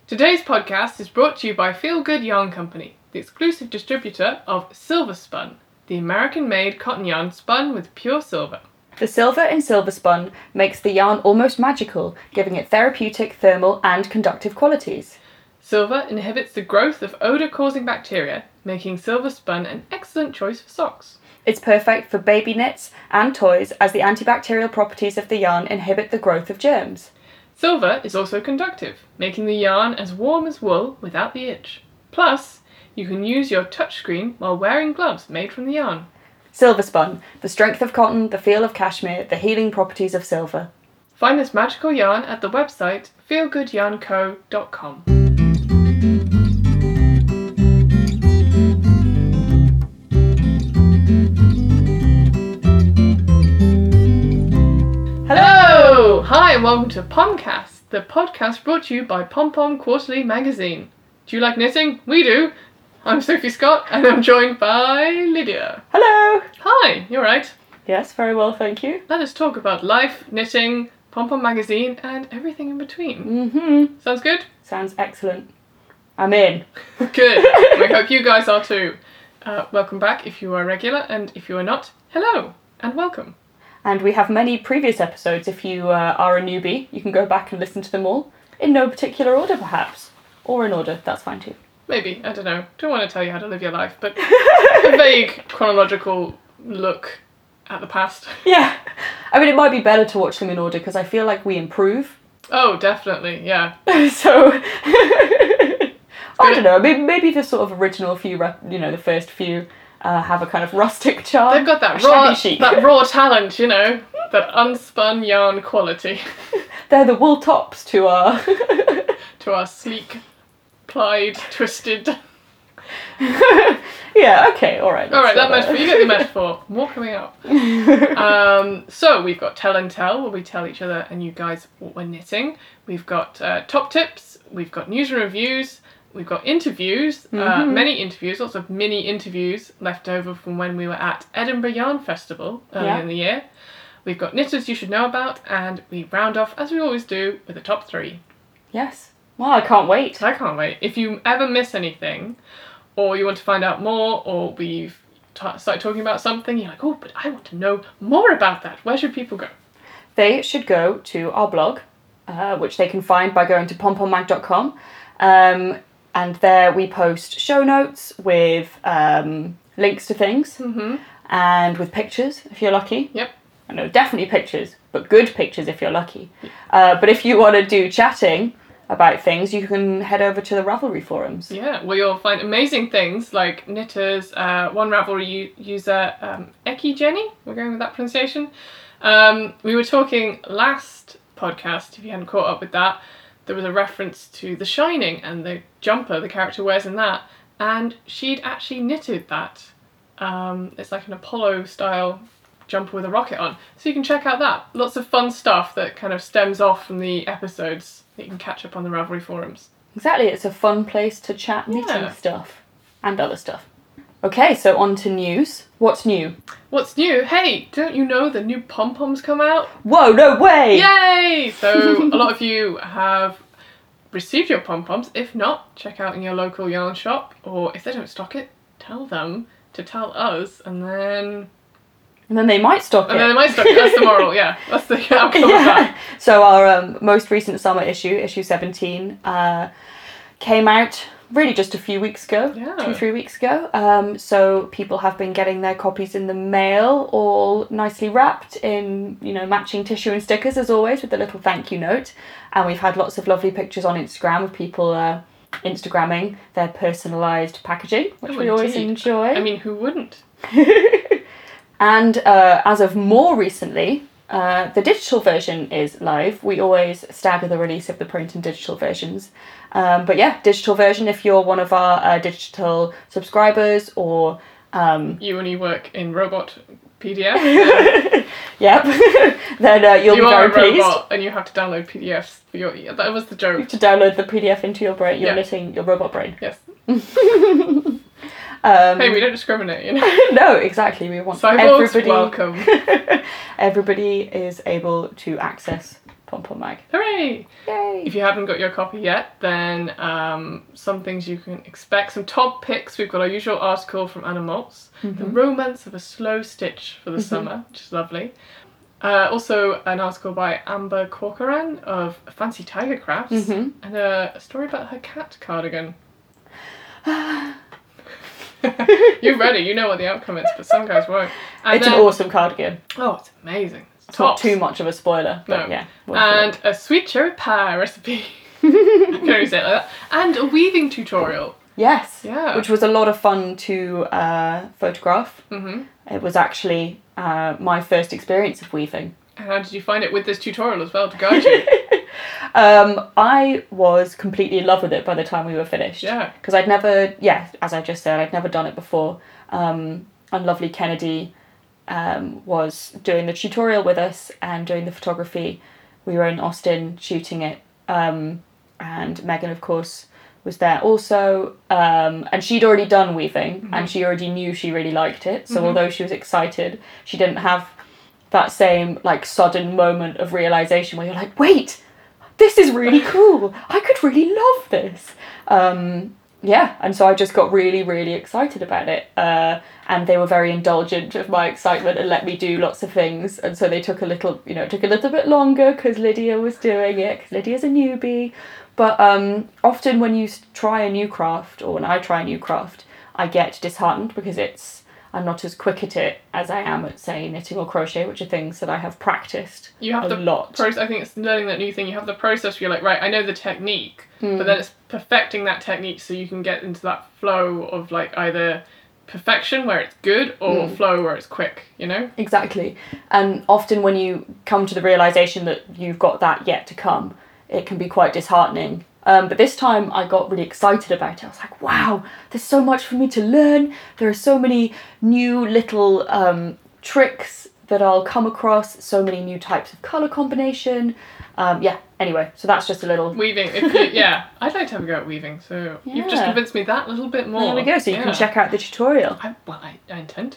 Today's podcast is brought to you by Feel Good Yarn Company, the exclusive distributor of Silver Spun, the American-made cotton yarn spun with pure silver. The silver in Silver Spun makes the yarn almost magical, giving it therapeutic, thermal and conductive qualities. Silver inhibits the growth of odour-causing bacteria, making Silver Spun an excellent choice for socks. It's perfect for baby knits and toys as the antibacterial properties of the yarn inhibit the growth of germs. Silver is also conductive, making the yarn as warm as wool without the itch. Plus, you can use your touchscreen while wearing gloves made from the yarn. Silver Spun, the strength of cotton, the feel of cashmere, the healing properties of silver. Find this magical yarn at the website feelgoodyarnco.com. Hello! Hi and welcome to Pomcast, the podcast brought to you by Pom Pom Quarterly Magazine. Do you like knitting? We do! I'm Sophie Scott and I'm joined by Lydia. Hello! Hi, you alright? Yes, very well, thank you. Let us talk about life, knitting, Pom Pom Magazine and everything in between. Mm-hmm. Sounds good? Sounds excellent. I'm in. Good. We hope you guys are too. Welcome back if you are regular, and if you are not, hello and welcome. And we have many previous episodes. If you are a newbie, you can go back and listen to them all. In no particular order, perhaps. Or in order, that's fine too. Maybe, I don't know. Don't want to tell you how to live your life, but a vague chronological look at the past. Yeah. I mean, it might be better to watch them in order because I feel like we improve. Oh, definitely, yeah. So, I don't know, maybe the sort of original few, the first few have a kind of rustic charm. They've got that raw talent, that unspun yarn quality. They're the wool tops to our... to our sleek, plied, twisted... Yeah, okay, alright. Alright, that metaphor, you get the metaphor. More coming up. So we've got Tell and Tell, where we tell each other and you guys what we're knitting. We've got top tips, we've got news and reviews, we've got interviews, many interviews, lots of mini interviews left over from when we were at Edinburgh Yarn Festival earlier in the year. We've got knitters you should know about, and we round off, as we always do, with the top 3. Yes. Well, I can't wait. I can't wait. If you ever miss anything, or you want to find out more, or we've started talking about something, you're like, oh, but I want to know more about that. Where should people go? They should go to our blog, which they can find by going to pompommag.com. And there we post show notes with links to things and with pictures, if you're lucky. Yep. I know, definitely pictures, but good pictures if you're lucky. But if you want to do chatting about things, you can head over to the Ravelry forums. Yeah, where you'll find amazing things like knitters, one Ravelry user, Eki Jenny, we're going with that pronunciation. We were talking last podcast, if you hadn't caught up with that, there was a reference to The Shining and the jumper the character wears in that, and she'd actually knitted that. It's like an Apollo style jumper with a rocket on. So you can check out that. Lots of fun stuff that kind of stems off from the episodes that you can catch up on the Ravelry forums. Exactly, it's a fun place to chat knitting stuff and other stuff. Okay, so on to news. What's new? What's new? Hey, don't you know the new pom-poms come out? Whoa, no way! Yay! So a lot of you have received your pom-poms. If not, check out in your local yarn shop, or if they don't stock it, tell them to tell us, and then they might stock it. And then they might stock it. That's the moral, yeah. That's the outcome of that. So our most recent summer issue 17, came out really just a few weeks ago, 2-3 weeks ago. So people have been getting their copies in the mail, all nicely wrapped in, matching tissue and stickers as always, with a little thank you note. And we've had lots of lovely pictures on Instagram of people Instagramming their personalised packaging, which we always enjoy. I mean, who wouldn't? And as of more recently, the digital version is live. We always stagger the release of the print and digital versions. But yeah, digital version, if you're one of our digital subscribers or... you only work in robot PDF. Yep. Then you'll be very pleased. You are a robot and you have to download PDFs for your... That was the joke. You have to download the PDF into your brain, your knitting, your robot brain. Yes. Hey, we don't discriminate, No, exactly. We want Cyborgs, welcome. Everybody is able to access Pom Pom Mag. Hooray! Yay! If you haven't got your copy yet, then some things you can expect. Some top picks. We've got our usual article from Anna Maltz, The Romance of a Slow Stitch for the Summer, which is lovely. Also an article by Amber Corcoran of Fancy Tiger Crafts, and a story about her cat cardigan. You're ready, you know what the outcome is, but some guys won't. And an awesome cardigan. Oh, it's amazing. It's not too much of a spoiler, but no. yeah. And a sweet cherry pie recipe. I can only say it like that. And a weaving tutorial. Yes. Yeah. Which was a lot of fun to photograph. It was actually my first experience of weaving. And how did you find it with this tutorial as well to guide you? I was completely in love with it by the time we were finished. Yeah. Because I'd never, as I just said, I'd never done it before. And lovely Kennedy was doing the tutorial with us and doing the photography. We were in Austin shooting it. And Megan, of course, was there also. And she'd already done weaving and she already knew she really liked it. So although she was excited, she didn't have that same like sudden moment of realization where you're like, wait, this is really cool. I could really love this. And so I just got really, really excited about it. And they were very indulgent of my excitement and let me do lots of things. And so they took a little bit longer because Lydia was doing it, because Lydia's a newbie. But often when you try a new craft, or when I try a new craft, I get disheartened because I'm not as quick at it as I am at, say, knitting or crochet, which are things that I have practiced you have a lot. I think it's learning that new thing. You have the process where you're like, right, I know the technique, but then it's perfecting that technique so you can get into that flow of like either perfection where it's good or flow where it's quick, you know? Exactly. And often when you come to the realisation that you've got that yet to come, it can be quite disheartening. But this time I got really excited about it. I was like, wow, there's so much for me to learn. There are so many new little tricks that I'll come across, so many new types of colour combination. Anyway, so that's just a little... Weaving, I'd like to have a go at weaving, so you've just convinced me that little bit more. There we go, so you can check out the tutorial. I intend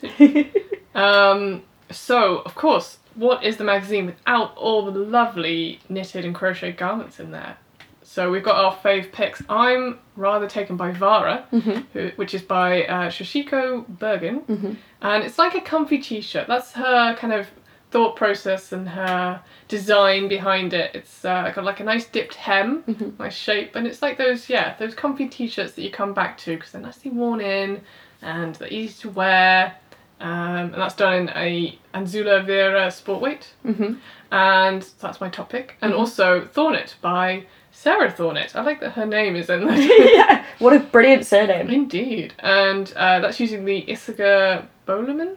to. So, of course, what is the magazine without all the lovely knitted and crocheted garments in there? So we've got our fave picks. I'm rather taken by Vara, which is by Shoshiko Bergen. And it's like a comfy t-shirt. That's her kind of thought process and her design behind it. It's got like a nice dipped hem, nice shape. And it's like those comfy t-shirts that you come back to because they're nicely worn in and they're easy to wear. And that's done in a Anzula Vera sport weight. And that's my top pick. And also Thornit by Sarah Thornit. I like that her name is in there. Yeah, what a brilliant surname. Indeed. And that's using the Issachar Bomulin?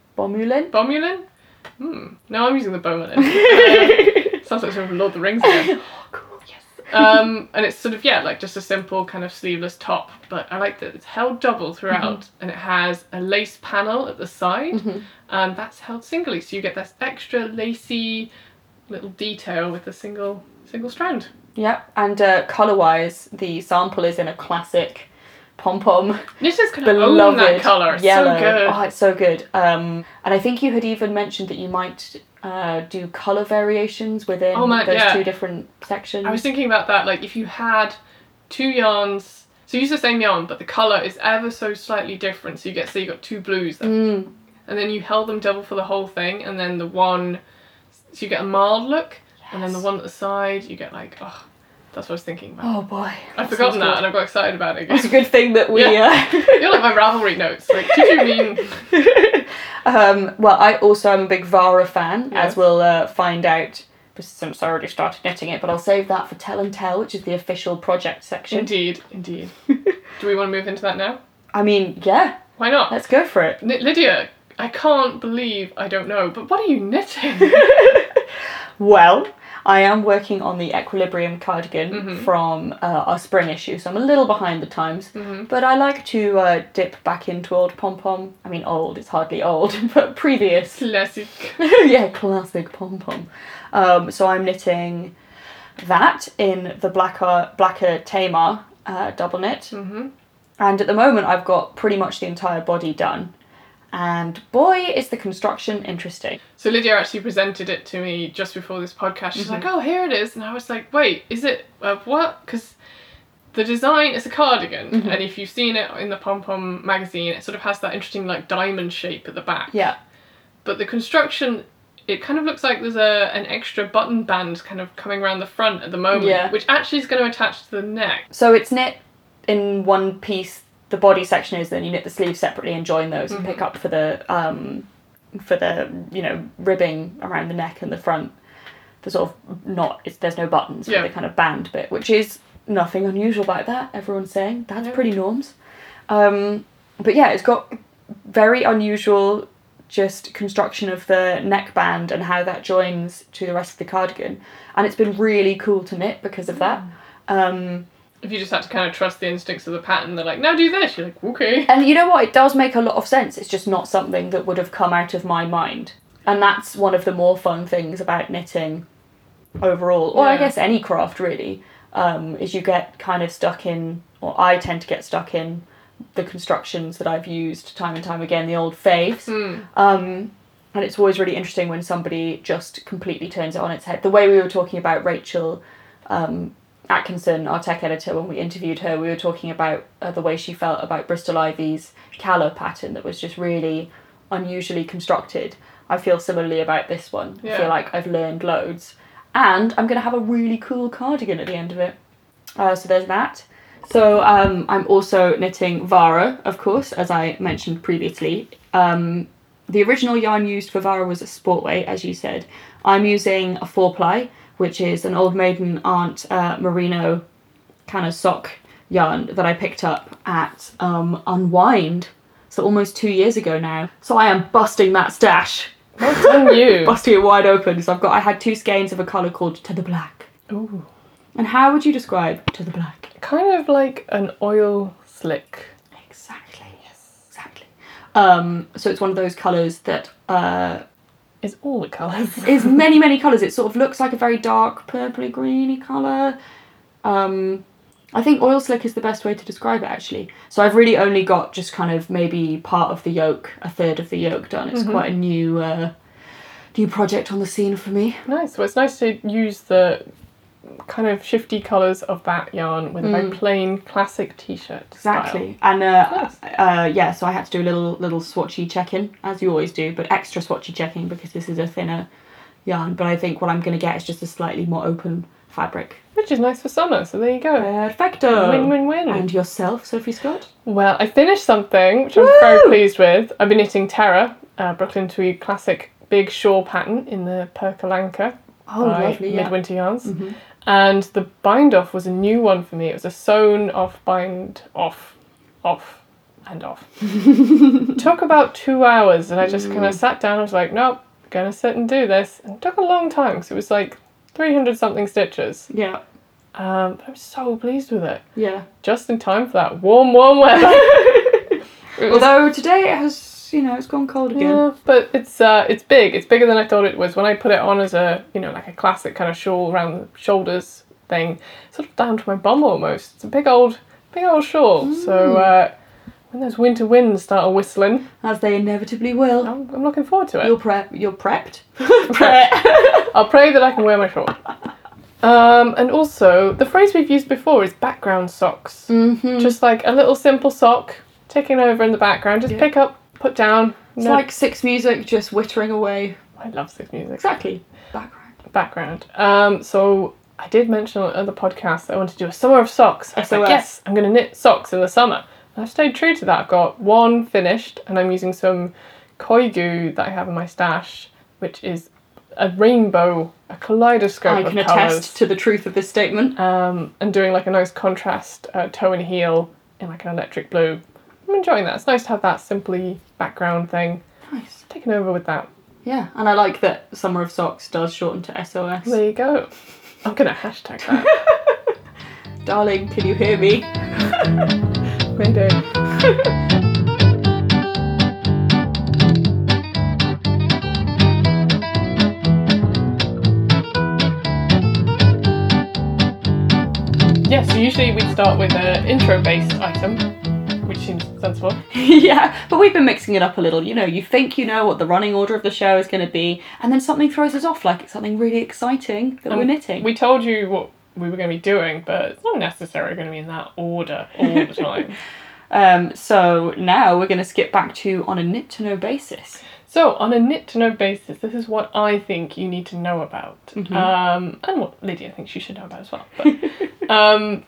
No, I'm using the Bomulin. Sounds like something from Lord of the Rings again. Oh, cool. Yes. And it's sort of, like just a simple kind of sleeveless top, but I like that it's held double throughout and it has a lace panel at the side and that's held singly, so you get this extra lacy little detail with a single strand. Yeah, and colour-wise, the sample is in a classic pom-pom. Knitters can own that colour, it's yellow. So good. Oh, it's so good. And I think you had even mentioned that you might do colour variations within those two different sections. I was thinking about that, like if you had two yarns, so use the same yarn, but the colour is ever so slightly different, so you got two blues, and then you held them double for the whole thing, and then the one, so you get a mild look, and then the one at the side, you get like, that's what I was thinking about. Oh boy. I've forgotten that and I've got excited about it again. It's a good thing that we... You're like my Ravelry notes. Like, did you mean... Well, I also am a big Vara fan, as we'll find out since I already started knitting it, but I'll save that for Tell and Tell, which is the official project section. Indeed. Do we want to move into that now? I mean, yeah. Why not? Let's go for it. Lydia, I can't believe I don't know, but what are you knitting? Well, I am working on the Equilibrium cardigan from our spring issue, so I'm a little behind the times. But I like to dip back into old pom-pom. I mean, old, it's hardly old, but previous. Classic. Yeah, classic pom-pom. So I'm knitting that in the Blacker Tamar double knit. And at the moment I've got pretty much the entire body done. And boy, is the construction interesting. So Lydia actually presented it to me just before this podcast. She's like, oh, here it is. And I was like, wait, is it what? Because the design is a cardigan. And if you've seen it in the Pom Pom magazine, it sort of has that interesting like diamond shape at the back. Yeah. But the construction, it kind of looks like there's an extra button band kind of coming around the front at the moment, which actually is going to attach to the neck. So it's knit in one piece. The body section is, then you knit the sleeves separately and join those and pick up for the ribbing around the neck and the front. The sort of there's no buttons for the kind of band bit, which is nothing unusual about that. Everyone's saying that's pretty norms. But yeah, it's got very unusual just construction of the neckband and how that joins to the rest of the cardigan, and it's been really cool to knit because of that. If you just had to kind of trust the instincts of the pattern, they're like, now do this. You're like, okay. And you know what? It does make a lot of sense. It's just not something that would have come out of my mind. And that's one of the more fun things about knitting overall, or I guess any craft really, is you get kind of stuck in, or I tend to get stuck in, the constructions that I've used time and time again, the old faves. And it's always really interesting when somebody just completely turns it on its head. The way we were talking about Rachel Atkinson, our tech editor, when we interviewed her, we were talking about the way she felt about Bristol Ivy's Callow pattern that was just really unusually constructed. I feel similarly about this one. I feel like I've learned loads. And I'm going to have a really cool cardigan at the end of it. So there's that. So I'm also knitting Vara, of course, as I mentioned previously. The original yarn used for Vara was a Sportway, as you said. I'm using a 4-ply, which is an Old Maiden Aunt merino kind of sock yarn that I picked up at Unwind, so almost 2 years ago now. So I am busting that stash. What's on you? Busting it wide open. So I had 2 skeins of a colour called To the Black. Ooh. And how would you describe To the Black? Kind of like an oil slick. Exactly. Yes. Exactly. So it's one of those colours that is all the colours. Is many, many colours. It sort of looks like a very dark purpley greeny colour. I think oil slick is the best way to describe it, actually. So I've really only got just kind of maybe part of the yoke, a third of the yoke done. It's quite a new project on the scene for me. Nice. Well, it's nice to use the kind of shifty colours of that yarn with a very plain classic t-shirt exactly style. And so I had to do a little swatchy check-in, as you always do, but extra swatchy checking because this is a thinner yarn. But I think what I'm going to get is just a slightly more open fabric, which is nice for summer, so there you go. Perfecto. Win-win-win. And yourself, Sophie Scott? Well, I finished something which I'm very pleased with. I've been knitting Terra, Brooklyn Tweed classic big shawl pattern in the Perkalanka by Midwinter Yarns. And the bind off was a new one for me. It was a sewn off bind off and off. Took about 2 hours, and I just kind of sat down. I was like, nope, gonna sit and do this. And it took a long time because it was like 300 something stitches. Yeah. But I'm so pleased with it. Yeah. Just in time for that warm weather. Although today it has, it's gone cold again. Yeah, but it's big. It's bigger than I thought it was. When I put it on as a, like a classic kind of shawl around the shoulders thing, sort of down to my bum almost. It's a big old shawl. So when those winter winds start whistling, as they inevitably will, I'm looking forward to it. You're prepped. I'll pray that I can wear my shawl. And also, the phrase we've used before is background socks. Just like a little simple sock ticking over in the background. Just pick up, put down. It's like Six Music just wittering away. I love Six Music. Exactly. Background. So I did mention on other podcasts that I wanted to do a summer of socks. I was like, yes, I'm going to knit socks in the summer. And I've stayed true to that. I've got one finished, and I'm using some Koigu that I have in my stash, which is a rainbow, a kaleidoscope of colours. I can attest to the truth of this statement. And doing like a nice contrast toe and heel in like an electric blue. I'm enjoying that. It's nice to have that simply background thing. Nice. Taking over with that. Yeah, and I like that Summer of Socks does shorten to SOS. There you go. I'm going to hashtag that. Darling, can you hear me? Mayday. Yeah, so usually we'd start with an intro-based item, which which seems sensible. Yeah, but we've been mixing it up a little. You know, you think you know what the running order of the show is going to be, and then something throws us off, like it's something really exciting that we're knitting. We told you what we were going to be doing, but it's not necessarily going to be in that order all the time. So now we're going to skip back to on a knit to know basis. So, on a knit to know basis, this is what I think you need to know about. And what Lydia thinks you should know about as well. But,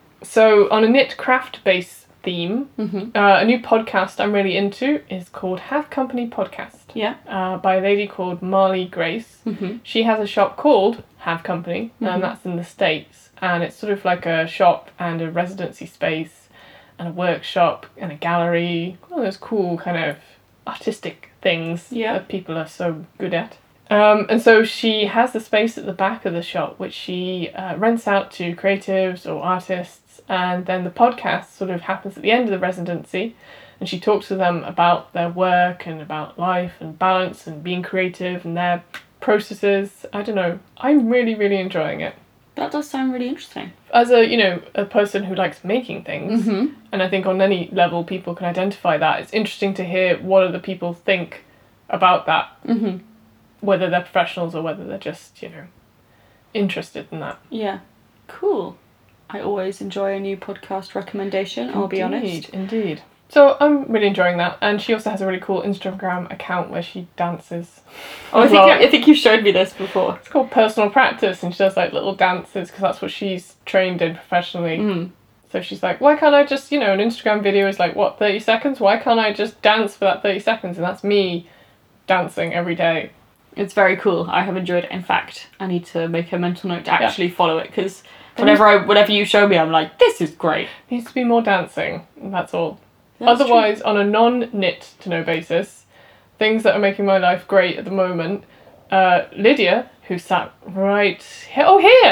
so, on a knit craft base theme, a new podcast I'm really into is called Have Company Podcast. Yeah. By a lady called Marley Grace. She has a shop called Have Company, and that's in the States. And it's sort of like a shop and a residency space and a workshop and a gallery. One of those cool kind of artistic things that people are so good at. And so she has the space at the back of the shop which she rents out to creatives or artists, and then the podcast sort of happens at the end of the residency, and she talks to them about their work and about life and balance and being creative and their processes. I don't know, I'm really, really enjoying it. That does sound really interesting. As a person who likes making things, and I think on any level people can identify that, it's interesting to hear what other people think about that, whether they're professionals or whether they're just, interested in that. Yeah, cool. I always enjoy a new podcast recommendation, I'll be honest. Indeed. So I'm really enjoying that, and she also has a really cool Instagram account where she dances. Oh, I think you showed me this before. It's called Personal Practice, and she does like little dances because that's what she's trained in professionally. So she's like, why can't I just, an Instagram video is like, 30 seconds? Why can't I just dance for that 30 seconds? And that's me dancing every day. It's very cool. I have enjoyed it. In fact, I need to make a mental note to actually follow it, because whenever you show me, I'm like, this is great. Needs to be more dancing, and that's all. Otherwise, on a non-knit to know basis, things that are making my life great at the moment, Lydia, who sat right here,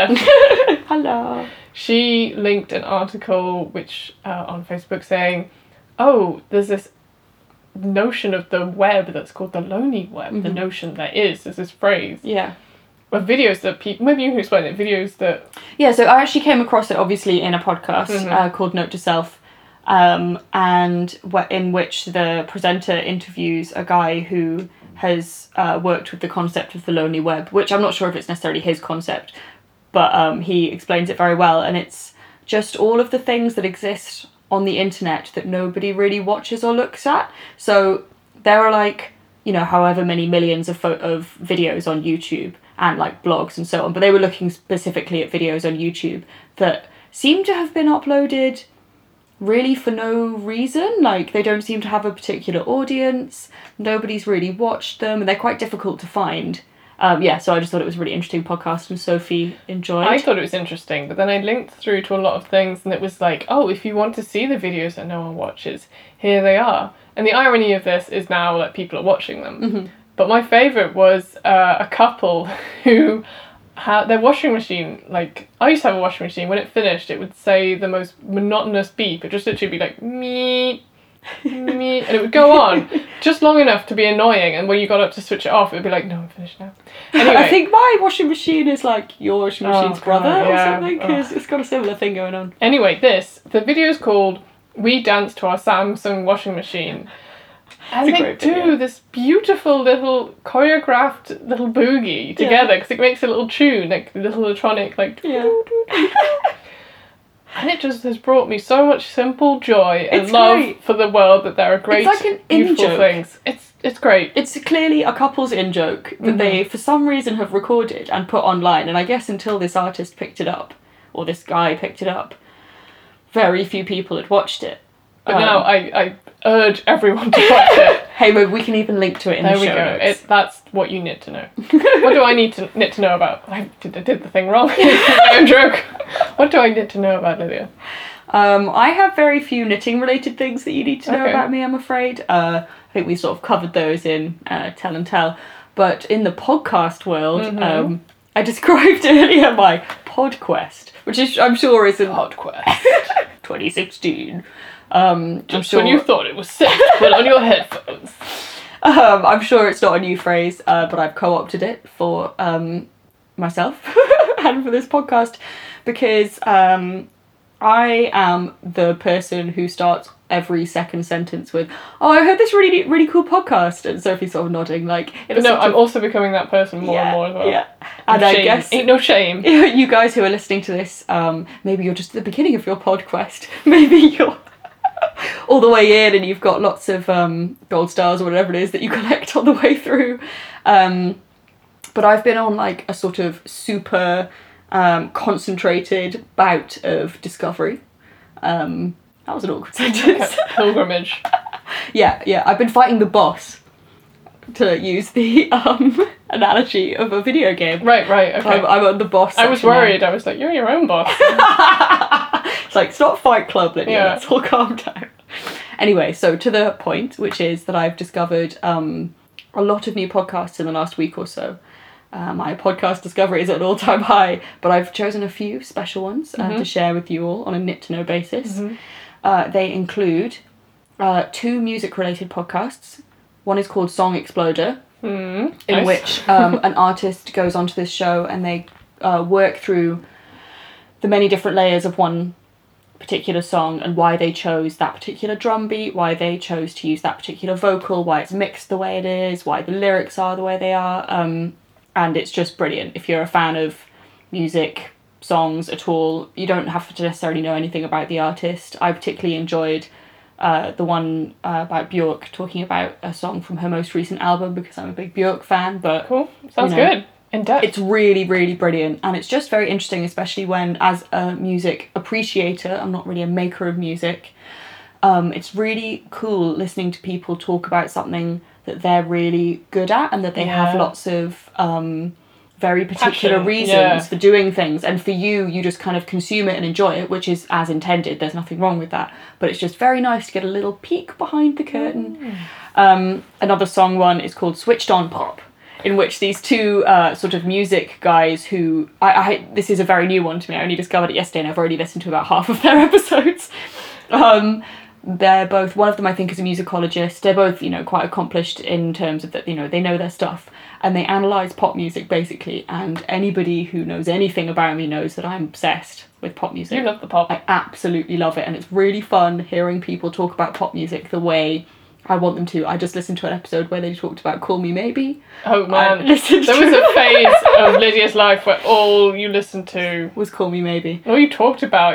Hello. She linked an article which on Facebook saying, there's this notion of the web that's called the lonely web. The notion there's this phrase. Yeah. Of videos that people, maybe you can explain it, videos that... Yeah, so I actually came across it obviously in a podcast called Note to Self. And in which the presenter interviews a guy who has worked with the concept of the lonely web, which I'm not sure if it's necessarily his concept, but he explains it very well, and it's just all of the things that exist on the internet that nobody really watches or looks at. So there are like, however many millions of videos on YouTube and like blogs and so on, but they were looking specifically at videos on YouTube that seem to have been uploaded really for no reason. Like, they don't seem to have a particular audience, nobody's really watched them, and they're quite difficult to find. So I just thought it was a really interesting podcast, and Sophie enjoyed. I thought it was interesting, but then I linked through to a lot of things, and it was like, if you want to see the videos that no one watches, here they are. And the irony of this is now that people are watching them. But my favourite was a couple who... their washing machine, like, I used to have a washing machine, when it finished it would say the most monotonous beep. It just literally be like, meep, meep, and it would go on just long enough to be annoying, and when you got up to switch it off it would be like, no, I'm finished now. Anyway. I think my washing machine is like your washing machine's brother or something, because it's got a similar thing going on. Anyway, the video is called We Dance to Our Samsung Washing Machine. And they do this beautiful little choreographed little boogie together, because it makes a little tune, like a little electronic, like... And it just has brought me so much simple joy and love for the world, that there are great, it's like an beautiful things. It's great. It's clearly a couple's in-joke that they, for some reason, have recorded and put online, and I guess until this artist picked it up, or this guy picked it up, very few people had watched it. But now I urge everyone to watch it. Hey, we can even link to it in the show notes. That's what you need to know. What do I need to know about? I did the thing wrong. My own joke. What do I need to know about Lydia? I have very few knitting related things that you need to know about me, I'm afraid. I think we sort of covered those in Tell and Tell. But in the podcast world, I described earlier my PodQuest, which is, I'm sure, is PodQuest 2016. I'm sure when you thought it was sick, put on your headphones. I'm sure it's not a new phrase, but I've co-opted it for myself and for this podcast, because I am the person who starts every second sentence with, "Oh, I heard this really, really cool podcast," and Sophie's sort of nodding like. I'm also becoming that person more and more as well. Yeah, and I guess ain't no shame. You guys who are listening to this, maybe you're just at the beginning of your pod quest. Maybe you're all the way in, and you've got lots of gold stars or whatever it is that you collect on the way through. But I've been on like a sort of super concentrated bout of discovery. That was an awkward sentence. Pilgrimage. Yeah. I've been fighting the boss, to use the analogy of a video game. Right, okay. I'm on the boss. I was worried. I was like, you're your own boss. It's like, it's not Fight Club, Lydia. Yeah. Let's all calm down. Anyway, so to the point, which is that I've discovered a lot of new podcasts in the last week or so. My podcast discovery is at an all-time high, but I've chosen a few special ones to share with you all on a knit-to-know basis. They include 2 music-related podcasts. One is called Song Exploder, in which an artist goes onto this show and they work through the many different layers of one particular song and why they chose that particular drum beat, why they chose to use that particular vocal, why it's mixed the way it is, why the lyrics are the way they are. And it's just brilliant. If you're a fan of music, songs at all, you don't have to necessarily know anything about the artist. I particularly enjoyed the one about Björk, talking about a song from her most recent album, because I'm a big Björk fan. But cool, sounds good. In depth. It's really, really brilliant, and it's just very interesting, especially when, as a music appreciator, I'm not really a maker of music. It's really cool listening to people talk about something that they're really good at and that they have lots of very particular reasons for doing things, and for you just kind of consume it and enjoy it, which is as intended. There's nothing wrong with that, but it's just very nice to get a little peek behind the curtain. Another song one is called Switched On Pop, in which these 2 sort of music guys who I this is a very new one to me. I only discovered it yesterday and I've already listened to about half of their episodes. They're both, one of them I think is a musicologist. They're both, quite accomplished in terms of that, they know their stuff, and they analyse pop music basically, and anybody who knows anything about me knows that I'm obsessed with pop music. You love the pop. I absolutely love it, and it's really fun hearing people talk about pop music the way I want them to. I just listened to an episode where they talked about Call Me Maybe. Oh man, there was a phase of Lydia's life where all you listened to was Call Me Maybe. All you talked about.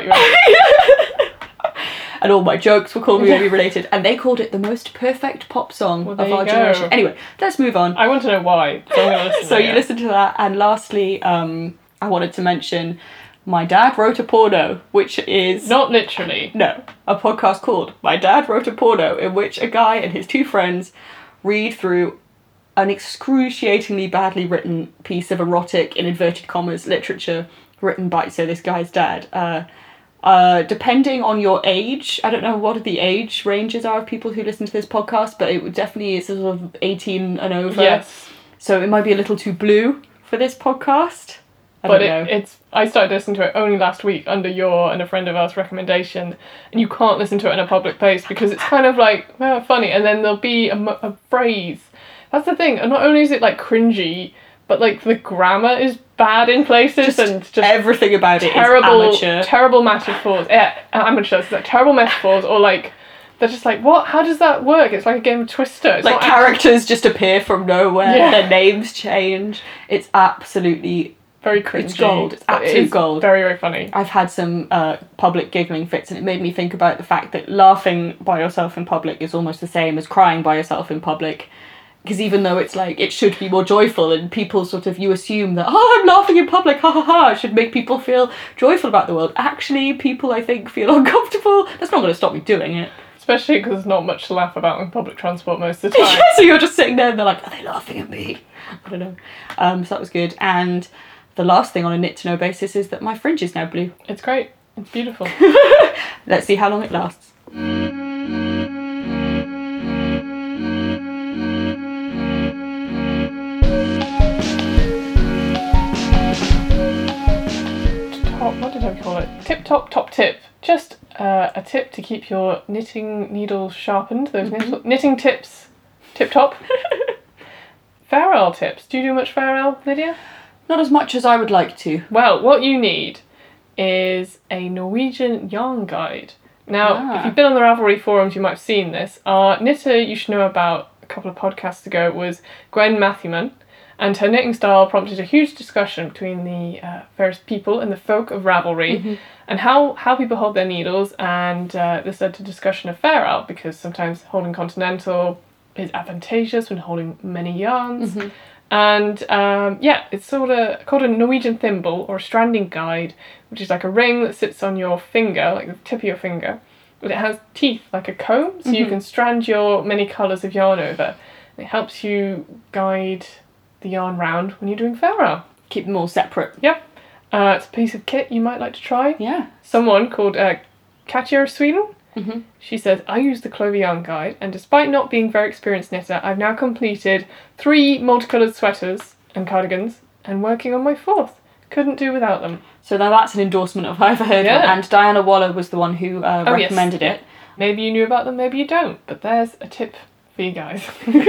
And all my jokes were Call Me Maybe related, and they called it the most perfect pop song of our generation. Anyway, let's move on. I want to know why. So you listen to that, and lastly, I wanted to mention My Dad Wrote a Porno, which is... Not literally. No, a podcast called My Dad Wrote a Porno, in which a guy and his 2 friends read through an excruciatingly badly written piece of erotic, in inverted commas, literature written by, so this guy's dad. Depending on your age, I don't know what the age ranges are of people who listen to this podcast, but it would definitely is sort of 18 and over. Yes. So it might be a little too blue for this podcast. I don't know. I started listening to it only last week under your and a friend of ours recommendation, and you can't listen to it in a public place because it's kind of like funny, and then there'll be a phrase. That's the thing, and not only is it like cringy, but like the grammar is bad in places, and just everything about it is amateur. Terrible metaphors. Yeah, amateur. So terrible metaphors, or like they're just like, what? How does that work? It's like a game of Twister. It's like characters just appear from nowhere. Their names change. It's absolutely very cringy. It's gold. It's absolute gold. Very, very funny. I've had some public giggling fits, and it made me think about the fact that laughing by yourself in public is almost the same as crying by yourself in public. Because even though it's like, it should be more joyful, and people sort of, you assume that, I'm laughing in public, ha ha ha, it should make people feel joyful about the world. Actually, people, I think, feel uncomfortable. That's not going to stop me doing it. Especially because there's not much to laugh about in public transport most of the time. So you're just sitting there and they're like, are they laughing at me? I don't know. So that was good. And the last thing on a knit-to-know basis is that my fringe is now blue. It's great. It's beautiful. Let's see how long it lasts. What did I call it? Tip-top top tip. Just a tip to keep your knitting needles sharpened. Those knitting tips. Tip-top. Farewell tips. Do you do much farewell, Lydia? Not as much as I would like to. Well, what you need is a Norwegian yarn guide Now, if you've been on the Ravelry forums, you might have seen this. Our knitter you should know about a couple of podcasts ago was Gwen Matthewman, and her knitting style prompted a huge discussion between the various people and the folk of Ravelry, and how people hold their needles, and this led to discussion of fair out, because sometimes holding continental is advantageous when holding many yarns. And it's sort of called a Norwegian thimble or a stranding guide, which is like a ring that sits on your finger, like the tip of your finger, but it has teeth like a comb, so you can strand your many colours of yarn over. And it helps you guide the yarn round when you're doing fair. Keep them all separate. Yep. It's a piece of kit you might like to try. Yeah. Someone called Katja of Sweden. She says, I use the Clover Yarn Guide, and despite not being very experienced knitter, I've now completed 3 multicoloured sweaters and cardigans, and working on my 4th. Couldn't do without them. So now that's an endorsement of I've heard of, and Diana Waller was the one who recommended it. Maybe you knew about them, maybe you don't, but there's a tip for you guys.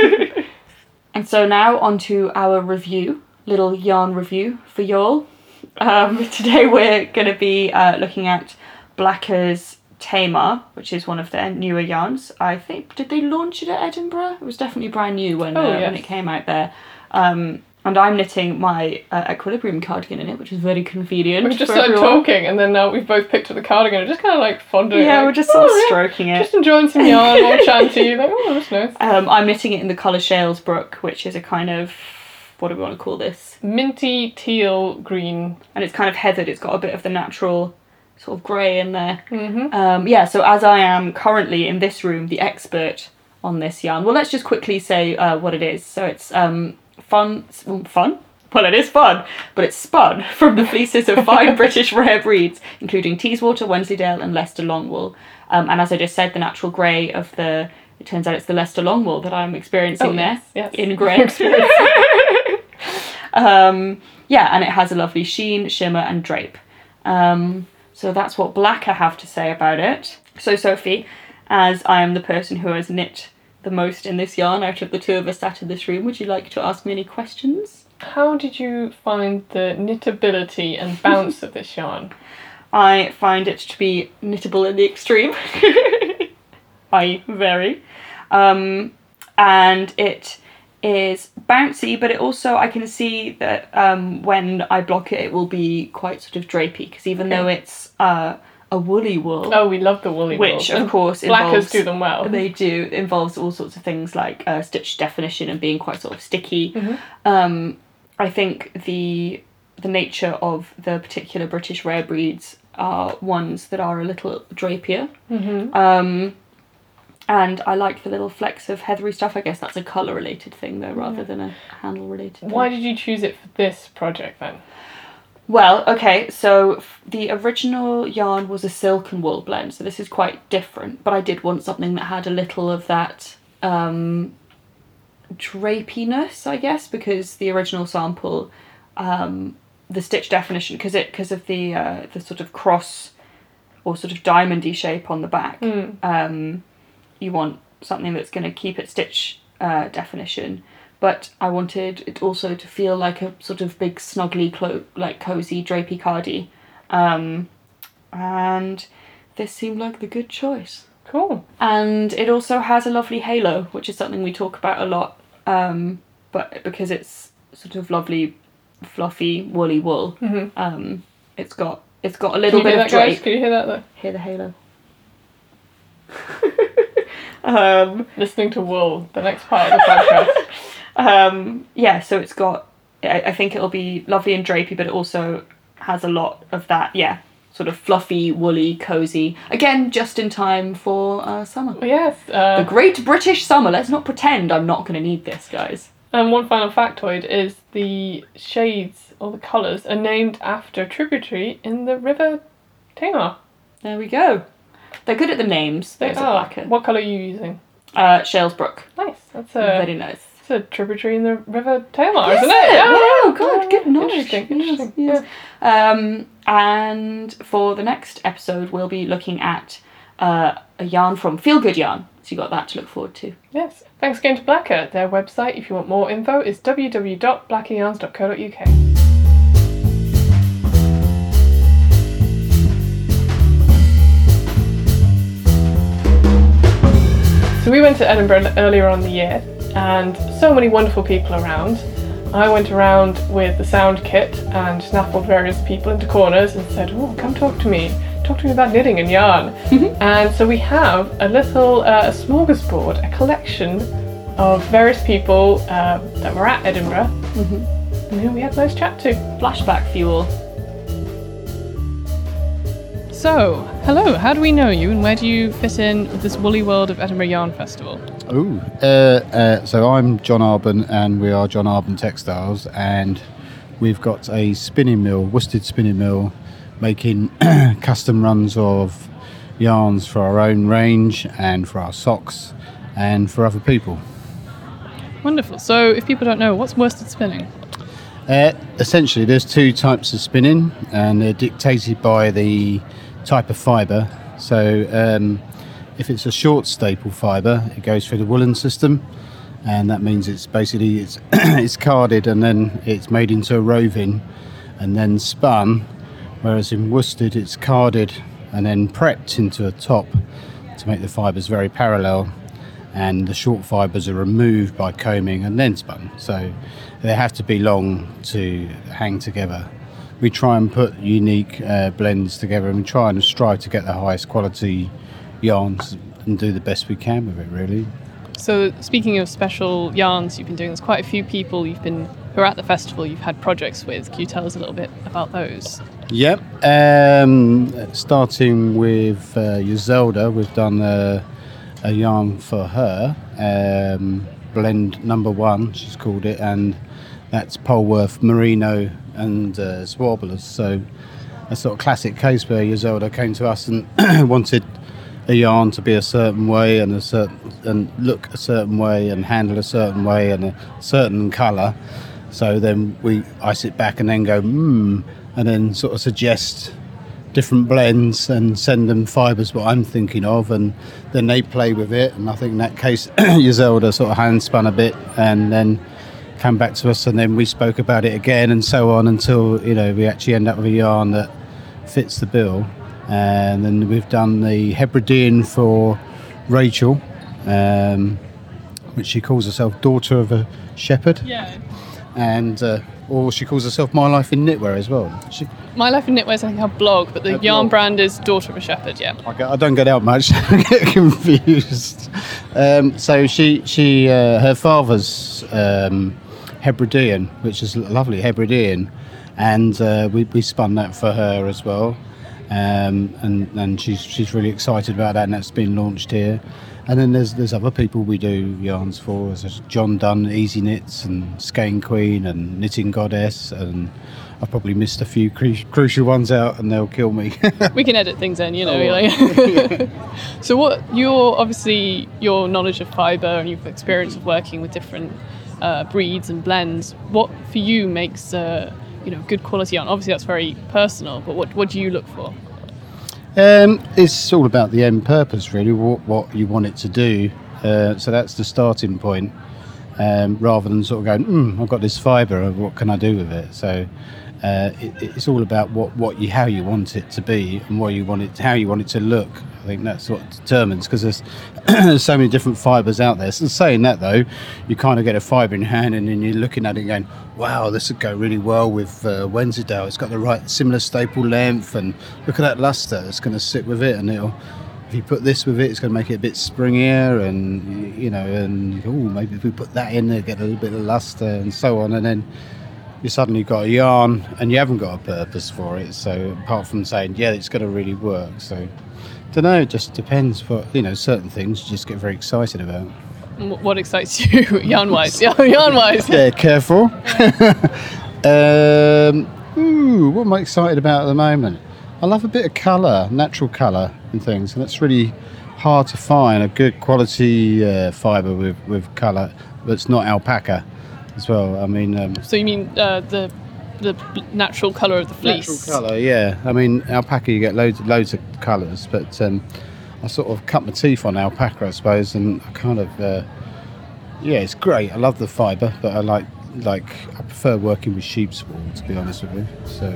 And so now on to our review, little yarn review for y'all. Today we're going to be looking at Blacker's Tamar, which is one of their newer yarns. I think, did they launch it at Edinburgh? It was definitely brand new when it came out there. And I'm knitting my Equilibrium cardigan in it, which is very convenient. We just started talking, and then now we've both picked up the cardigan and just kind of like fondling it. Yeah, we're just sort of stroking it. Just enjoying some yarn while chatting to you. Like, oh, that's nice. I'm knitting it in the colour Shalesbrook, which is a kind of, what do we want to call this? Minty teal green. And it's kind of heathered. It's got a bit of the natural sort of grey in there. So as I am currently in this room the expert on this yarn, well, let's just quickly say what it is. So it's fun? Well, it is fun, but it's spun from the fleeces of fine British rare breeds, including Teeswater, Wensleydale and Leicester Longwool. And as I just said, the natural grey of the, it turns out it's the Leicester Longwool that I'm experiencing in grey. And it has a lovely sheen, shimmer and drape. So that's what Blacker have to say about it. So Sophie, as I am the person who has knit the most in this yarn out of the two of us sat in this room, would you like to ask me any questions? How did you find the knittability and bounce of this yarn? I find it to be knittable in the extreme. Very. And it is bouncy, but it also, I can see that when I block it, it will be quite sort of drapey, because even though it's a woolly wool. Oh, we love the woolly wool. Which, of course, Blackers do them well. They do. It involves all sorts of things like stitch definition and being quite sort of sticky. I think the nature of the particular British rare breeds are ones that are a little drapier. And I like the little flecks of heathery stuff. I guess that's a colour related thing though, rather than a handle related thing. Why did you choose it for this project then? Well, okay, so the original yarn was a silk and wool blend, so this is quite different, but I did want something that had a little of that drapiness, I guess, because the original sample, the stitch definition, because of the sort of cross or sort of diamondy shape on the back, you want something that's going to keep its stitch definition, but I wanted it also to feel like a sort of big snuggly like cosy drapey cardi, and this seemed like the good choice. Cool. And it also has a lovely halo, which is something we talk about a lot, but because it's sort of lovely fluffy woolly wool, it's got a little bit of drape. Can you hear that though? Hear the halo. Listening to wool, the next part of the podcast. So it's got, I think it'll be lovely and drapey, but it also has a lot of that, sort of fluffy, woolly, cosy. Again, just in time for summer. Yes. The great British summer. Let's not pretend I'm not going to need this, guys. And one final factoid is the shades, or the colours, are named after a tributary in the River Tamar. There we go. They're good at the names. They are. What colour are you using? Shalesbrook. Nice. That's very nice. It's a tributary in the River Tamar, isn't it? Oh, God, good knowledge. Interesting. Yes. And for the next episode, we'll be looking at a yarn from Feel Good Yarn. So you got that to look forward to. Yes. Thanks again to Blacker. Their website, if you want more info, is www.blackeryarns.co.uk. So we went to Edinburgh earlier on the year, and so many wonderful people around. I went around with the sound kit and snaffled various people into corners and said, "Oh, come talk to me about knitting and yarn." And so we have a little a smorgasbord, a collection of various people that were at Edinburgh and who we had a nice chat to. Flashback fuel. So, hello, how do we know you and where do you fit in with this woolly world of Edinburgh Yarn Festival? So I'm John Arbon and we are John Arbon Textiles, and we've got a spinning mill, worsted spinning mill, making custom runs of yarns for our own range and for our socks and for other people. Wonderful. So if people don't know, what's worsted spinning? Essentially there's two types of spinning and they're dictated by the type of fibre. So if it's a short staple fibre, it goes through the woolen system, and that means it's basically it's carded and then it's made into a roving and then spun, whereas in worsted it's carded and then prepped into a top to make the fibres very parallel, and the short fibres are removed by combing and then spun, so they have to be long to hang together. We try and put unique blends together, and we try and strive to get the highest quality yarns and do the best we can with it, really. So speaking of special yarns you've been doing, there's quite a few people who are at the festival you've had projects with. Can you tell us a little bit about those? Yep. Starting with Yoselda, we've done a yarn for her, blend number 1 she's called it, and that's Polworth Merino and Swarblers. So a sort of classic case where Yoselda came to us and wanted a yarn to be a certain way and look a certain way and handle a certain way and a certain colour. So then I sit back and then go and then sort of suggest different blends and send them fibres what I'm thinking of, and then they play with it. And I think in that case Yoselda sort of hand spun a bit and then came back to us, and then we spoke about it again and so on until we actually end up with a yarn that fits the bill. And then we've done the Hebridean for Rachel, which she calls herself Daughter of a Shepherd. Yeah. And or she calls herself My Life in Knitwear as well. My Life in Knitwear is I think her blog, but the yarn brand is Daughter of a Shepherd. Yeah. I don't get out much. I get confused. So she her father's Hebridean, which is a lovely Hebridean, and we spun that for her as well. And she's really excited about that, and that's been launched here. And then there's other people we do yarns for. There's John Dunn, Easy Knits, and Skein Queen, and Knitting Goddess, and I've probably missed a few crucial ones out, and they'll kill me. We can edit things in, So what your knowledge of fibre and your experience of working with different breeds and blends, what for you makes good quality yarn? Obviously that's very personal, but what do you look for? It's all about the end purpose, really, what you want it to do. So that's the starting point, rather than sort of going, I've got this fibre, what can I do with it? So it's all about how you want it to be and how you want it to look. I think that's what determines, because there's so many different fibres out there. So saying that though, you kind of get a fibre in your hand and then you're looking at it and going, wow, this would go really well with Wensleydale. It's got the right similar staple length, and look at that lustre, it's going to sit with it, and if you put this with it, it's going to make it a bit springier, and and maybe if we put that in there, get a little bit of lustre and so on, and then you suddenly got a yarn and you haven't got a purpose for it. So apart from saying, yeah, it's going to really work. So I don't know, it just depends. But certain things you just get very excited about. What excites you, yarn-wise? Yarn-wise. Yeah, careful. What am I excited about at the moment? I love a bit of colour, natural colour and things, and it's really hard to find a good quality fibre with colour that's not alpaca as well. I mean, so you mean the natural colour of the fleece? Natural colour, yeah. I mean, alpaca you get loads of colours, but I sort of cut my teeth on alpaca, I suppose, and I kind of it's great. I love the fibre, but I I prefer working with sheep's wool, to be honest with you. So,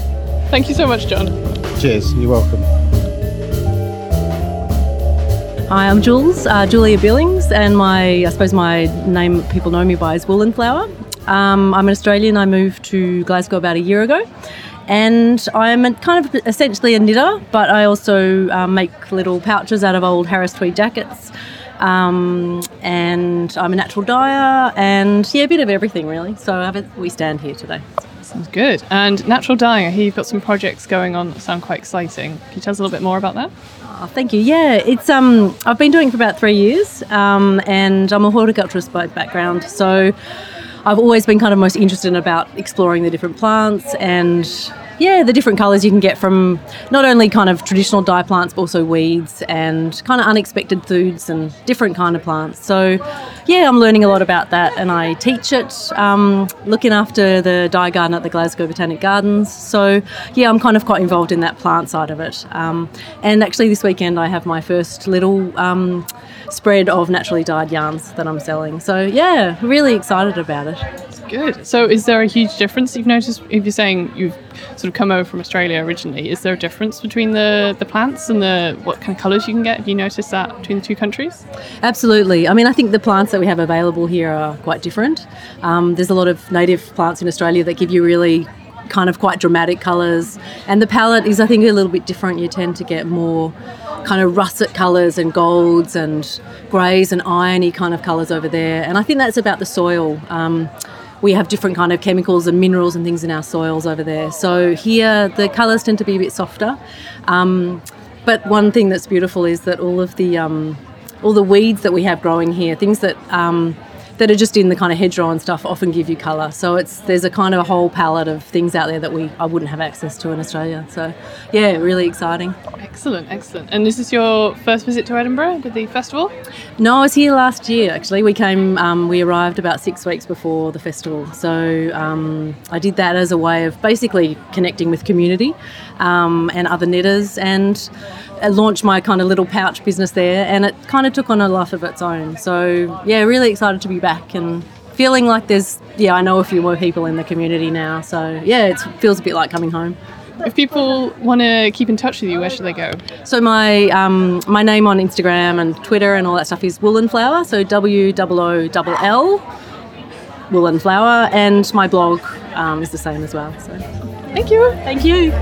Thank you so much, John. Cheers. You're welcome. Hi, I'm Jules, Julia Billings, and my name people know me by is Woolen Flower. I'm an Australian. I moved to Glasgow about a year ago, and I'm kind of essentially a knitter, but I also make little pouches out of old Harris tweed jackets. And I'm a natural dyer, and a bit of everything really. So we stand here today. Sounds good. And natural dyeing, I hear you've got some projects going on that sound quite exciting. Can you tell us a little bit more about that? Oh, thank you. Yeah, it's I've been doing it for about 3 years, and I'm a horticulturist by background. So I've always been kind of most interested about exploring the different plants and the different colours you can get from not only kind of traditional dye plants, but also weeds and kind of unexpected foods and different kind of plants. So, I'm learning a lot about that, and I teach it, looking after the dye garden at the Glasgow Botanic Gardens. So, I'm kind of quite involved in that plant side of it. And actually this weekend I have my first little spread of naturally dyed yarns that I'm selling. So, really excited about it. Good. So is there a huge difference you've noticed? If you're saying you've sort of come over from Australia originally, is there a difference between the plants and what kind of colours you can get? Have you noticed that between the two countries? Absolutely. I mean, I think the plants that we have available here are quite different. There's a lot of native plants in Australia that give you really kind of quite dramatic colours, and the palette is, I think, a little bit different. You tend to get more kind of russet colours and golds and greys and irony kind of colours over there, and I think that's about the soil. We have different kind of chemicals and minerals and things in our soils over there. So here the colours tend to be a bit softer. But one thing that's beautiful is that all the weeds that we have growing here, things that are just in the kind of hedgerow and stuff, often give you colour. So there's a kind of a whole palette of things out there that I wouldn't have access to in Australia. So really exciting. Excellent. And is this your first visit to Edinburgh, to the festival? No, I was here last year actually. We arrived about 6 weeks before the festival. So I did that as a way of basically connecting with community and other knitters, and launched my kind of little pouch business there, and it kind of took on a life of its own. So really excited to be back and feeling like I know a few more people in the community now. So it feels a bit like coming home. If people want to keep in touch with you, where should they go? So my name on Instagram and Twitter and all that stuff is Woolen Flower, so WOOLL, Woolen Flower, and my blog is the same as well. So thank you. Thank you.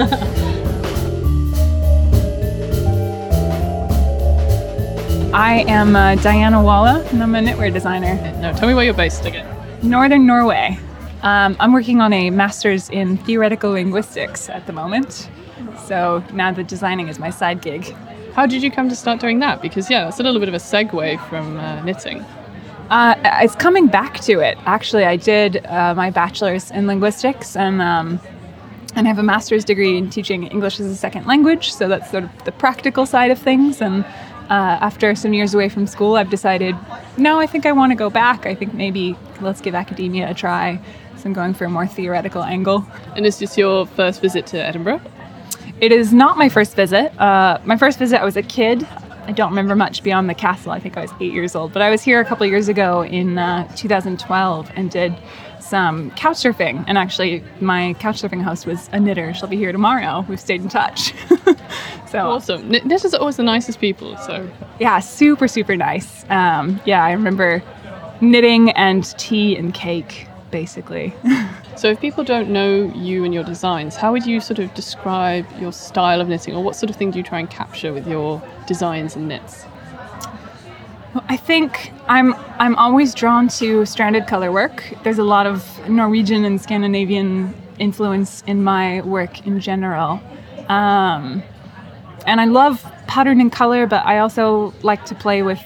I am Diana Walla, and I'm a knitwear designer. Now, tell me where you're based again. Northern Norway. I'm working on a master's in theoretical linguistics at the moment. So now the designing is my side gig. How did you come to start doing that? Because that's a little bit of a segue from knitting. It's coming back to it. Actually, I did my bachelor's in linguistics and I have a master's degree in teaching English as a second language. So that's sort of the practical side of things. And after some years away from school, I've decided, no, I think I want to go back. I think maybe let's give academia a try. So I'm going for a more theoretical angle. And is this your first visit to Edinburgh? It is not my first visit. My first visit, I was a kid. I don't remember much beyond the castle. I think I was 8 years old. But I was here a couple of years ago in 2012 and did some couch surfing. And actually, my couch surfing host was a knitter. She'll be here tomorrow. We've stayed in touch. So awesome. Knitters are always the nicest people. So yeah, super, super nice. I remember knitting and tea and cake, basically. So if people don't know you and your designs, how would you sort of describe your style of knitting, or what sort of thing do you try and capture with your designs and knits? I think I'm always drawn to stranded color work. There's a lot of Norwegian and Scandinavian influence in my work in general. And I love pattern and color, but I also like to play with,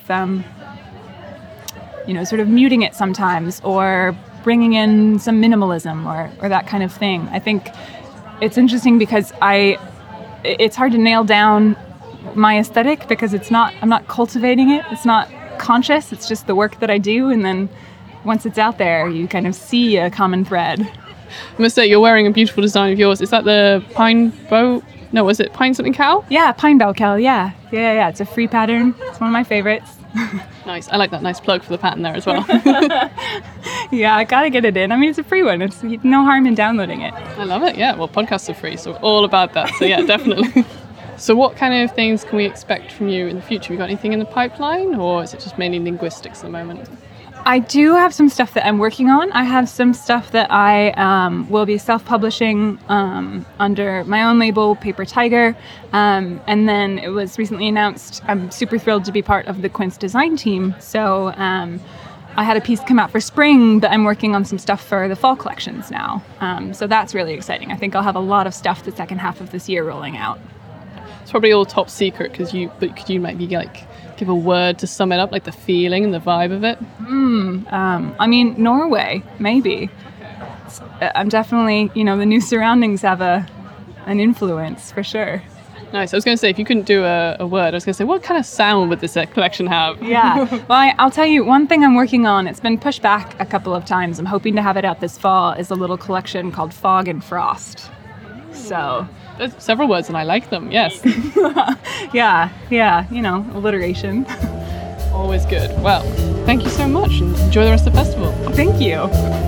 sort of muting it sometimes, or bringing in some minimalism or that kind of thing. I think it's interesting because it's hard to nail down my aesthetic because I'm not cultivating it. It's not conscious. It's just the work that I do. And then once it's out there, you kind of see a common thread. I must say, you're wearing a beautiful design of yours. Is that the pine bow? No, was it pine something cowl? Yeah, pine bow cowl. Yeah. It's a free pattern. It's one of my favorites. Nice. I like that nice plug for the pattern there as well. Yeah, I gotta get it in. I mean, it's a free one. It's no harm in downloading it. I love it. Yeah. Well, podcasts are free, so we're all about that. So yeah, definitely. So what kind of things can we expect from you in the future? Have you got anything in the pipeline, or is it just mainly linguistics at the moment? I do have some stuff that I'm working on. I have some stuff that I will be self-publishing under my own label, Paper Tiger. And then it was recently announced, I'm super thrilled to be part of the Quince design team. So I had a piece come out for spring, but I'm working on some stuff for the fall collections now. So that's really exciting. I think I'll have a lot of stuff the second half of this year rolling out. It's probably all top secret, but could you maybe give a word to sum it up, like the feeling and the vibe of it? I mean, Norway, maybe. I'm definitely, the new surroundings have an influence for sure. Nice. I was going to say, if you couldn't do a word, I was going to say, what kind of sound would this collection have? Yeah. Well, I'll tell you, one thing I'm working on, it's been pushed back a couple of times. I'm hoping to have it out this fall, is a little collection called Fog and Frost. So... There's several words and I like them, yes. Yeah, alliteration. Always good. Well, thank you so much and enjoy the rest of the festival. Thank you.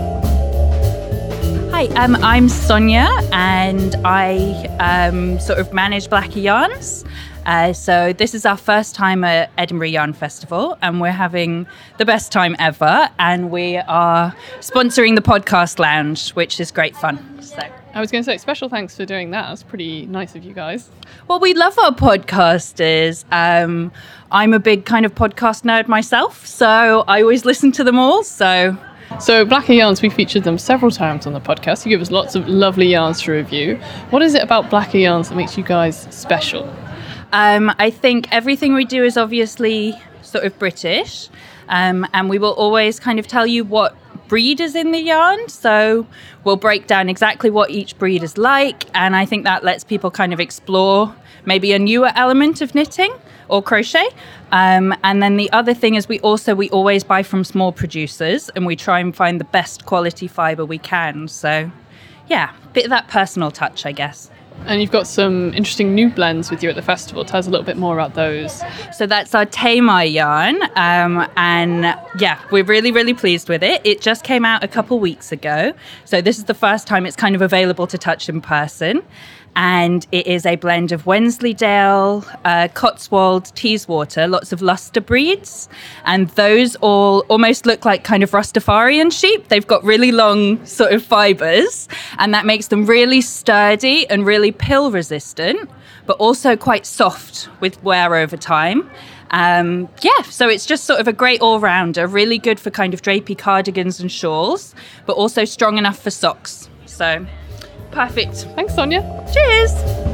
Hi, I'm Sonia and I sort of manage Blacker Yarns. So this is our first time at Edinburgh Yarn Festival and we're having the best time ever, and we are sponsoring the podcast lounge, which is great fun. So I was going to say, special thanks for doing that. That's pretty nice of you guys. Well, we love our podcasters. I'm a big kind of podcast nerd myself, so I always listen to them all. So Blacker Yarns, we featured them several times on the podcast. You give us lots of lovely yarns to review. What is it about Blacker Yarns that makes you guys special? I think everything we do is obviously sort of British, and we will always kind of tell you what breed is in the yarn. So we'll break down exactly what each breed is like, and I think that lets people kind of explore maybe a newer element of knitting or crochet. And then the other thing is we always buy from small producers and we try and find the best quality fibre we can. So yeah, bit of that personal touch, I guess. And you've got some interesting new blends with you at the festival. Tell us a little bit more about those. So that's our Tamar yarn. And yeah, we're really, really pleased with it. It just came out a couple weeks ago. So this is the first time it's kind of available to touch in person. And it is a blend of Wensleydale, Cotswold, Teeswater, lots of luster breeds. And those all almost look like kind of Rastafarian sheep. They've got really long sort of fibres, and that makes them really sturdy and really pill resistant, but also quite soft with wear over time. So it's just sort of a great all-rounder, really good for kind of drapey cardigans and shawls, but also strong enough for socks. So... perfect. Thanks, Sonia. Cheers.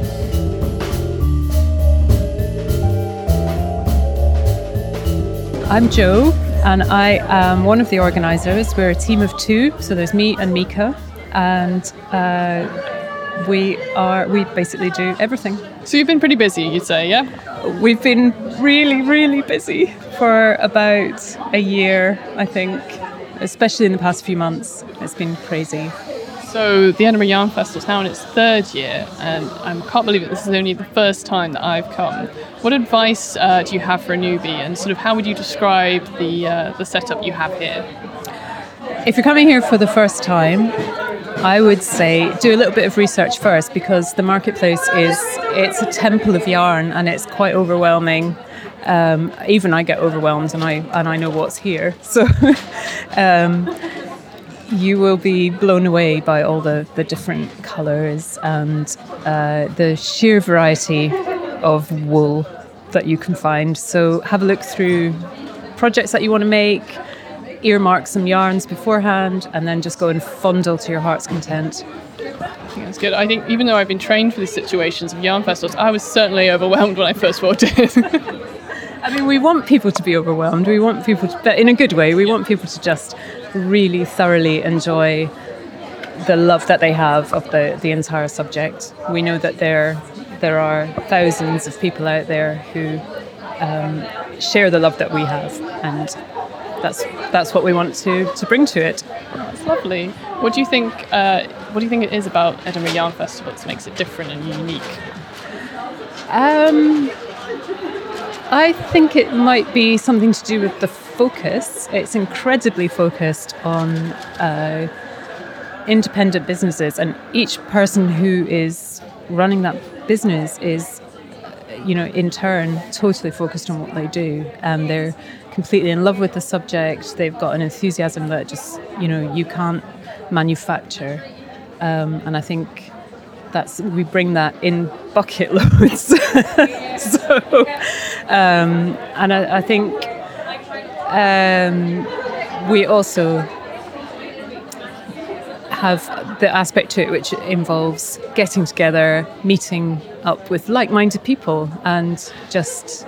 I'm Jo, and I am one of the organisers. We're a team of two, so there's me and Mika, and we basically do everything. So you've been pretty busy, you'd say, yeah? We've been really, really busy for about a year, I think, especially in the past few months. It's been crazy. So the Edinburgh Yarn Festival is now in its third year, and I can't believe it. This is only the first time that I've come. What advice do you have for a newbie, and sort of how would you describe the setup you have here? If you're coming here for the first time, I would say do a little bit of research first, because the marketplace it's a temple of yarn and it's quite overwhelming. Even I get overwhelmed, and I know what's here. So. You will be blown away by all the different colours and the sheer variety of wool that you can find. So have a look through projects that you want to make, earmark some yarns beforehand, and then just go and fondle to your heart's content. I think that's good. I think even though I've been trained for these situations of yarn festivals, I was certainly overwhelmed when I first walked in. I mean, we want people to be overwhelmed. We want people to, but in a good way, we want people to just really thoroughly enjoy the love that they have of the entire subject. We know that there are thousands of people out there who share the love that we have, and that's what we want to bring to it. That's lovely. What do you think it is about Edinburgh Yarn Festival that makes it different and unique? I think it might be something to do with the focus. It's incredibly focused on independent businesses, and each person who is running that business is in turn, totally focused on what they do, and they're completely in love with the subject. They've got an enthusiasm that just, you can't manufacture. And I think we bring that in bucket loads. So, and I think we also have the aspect to it which involves getting together, meeting up with like-minded people, and just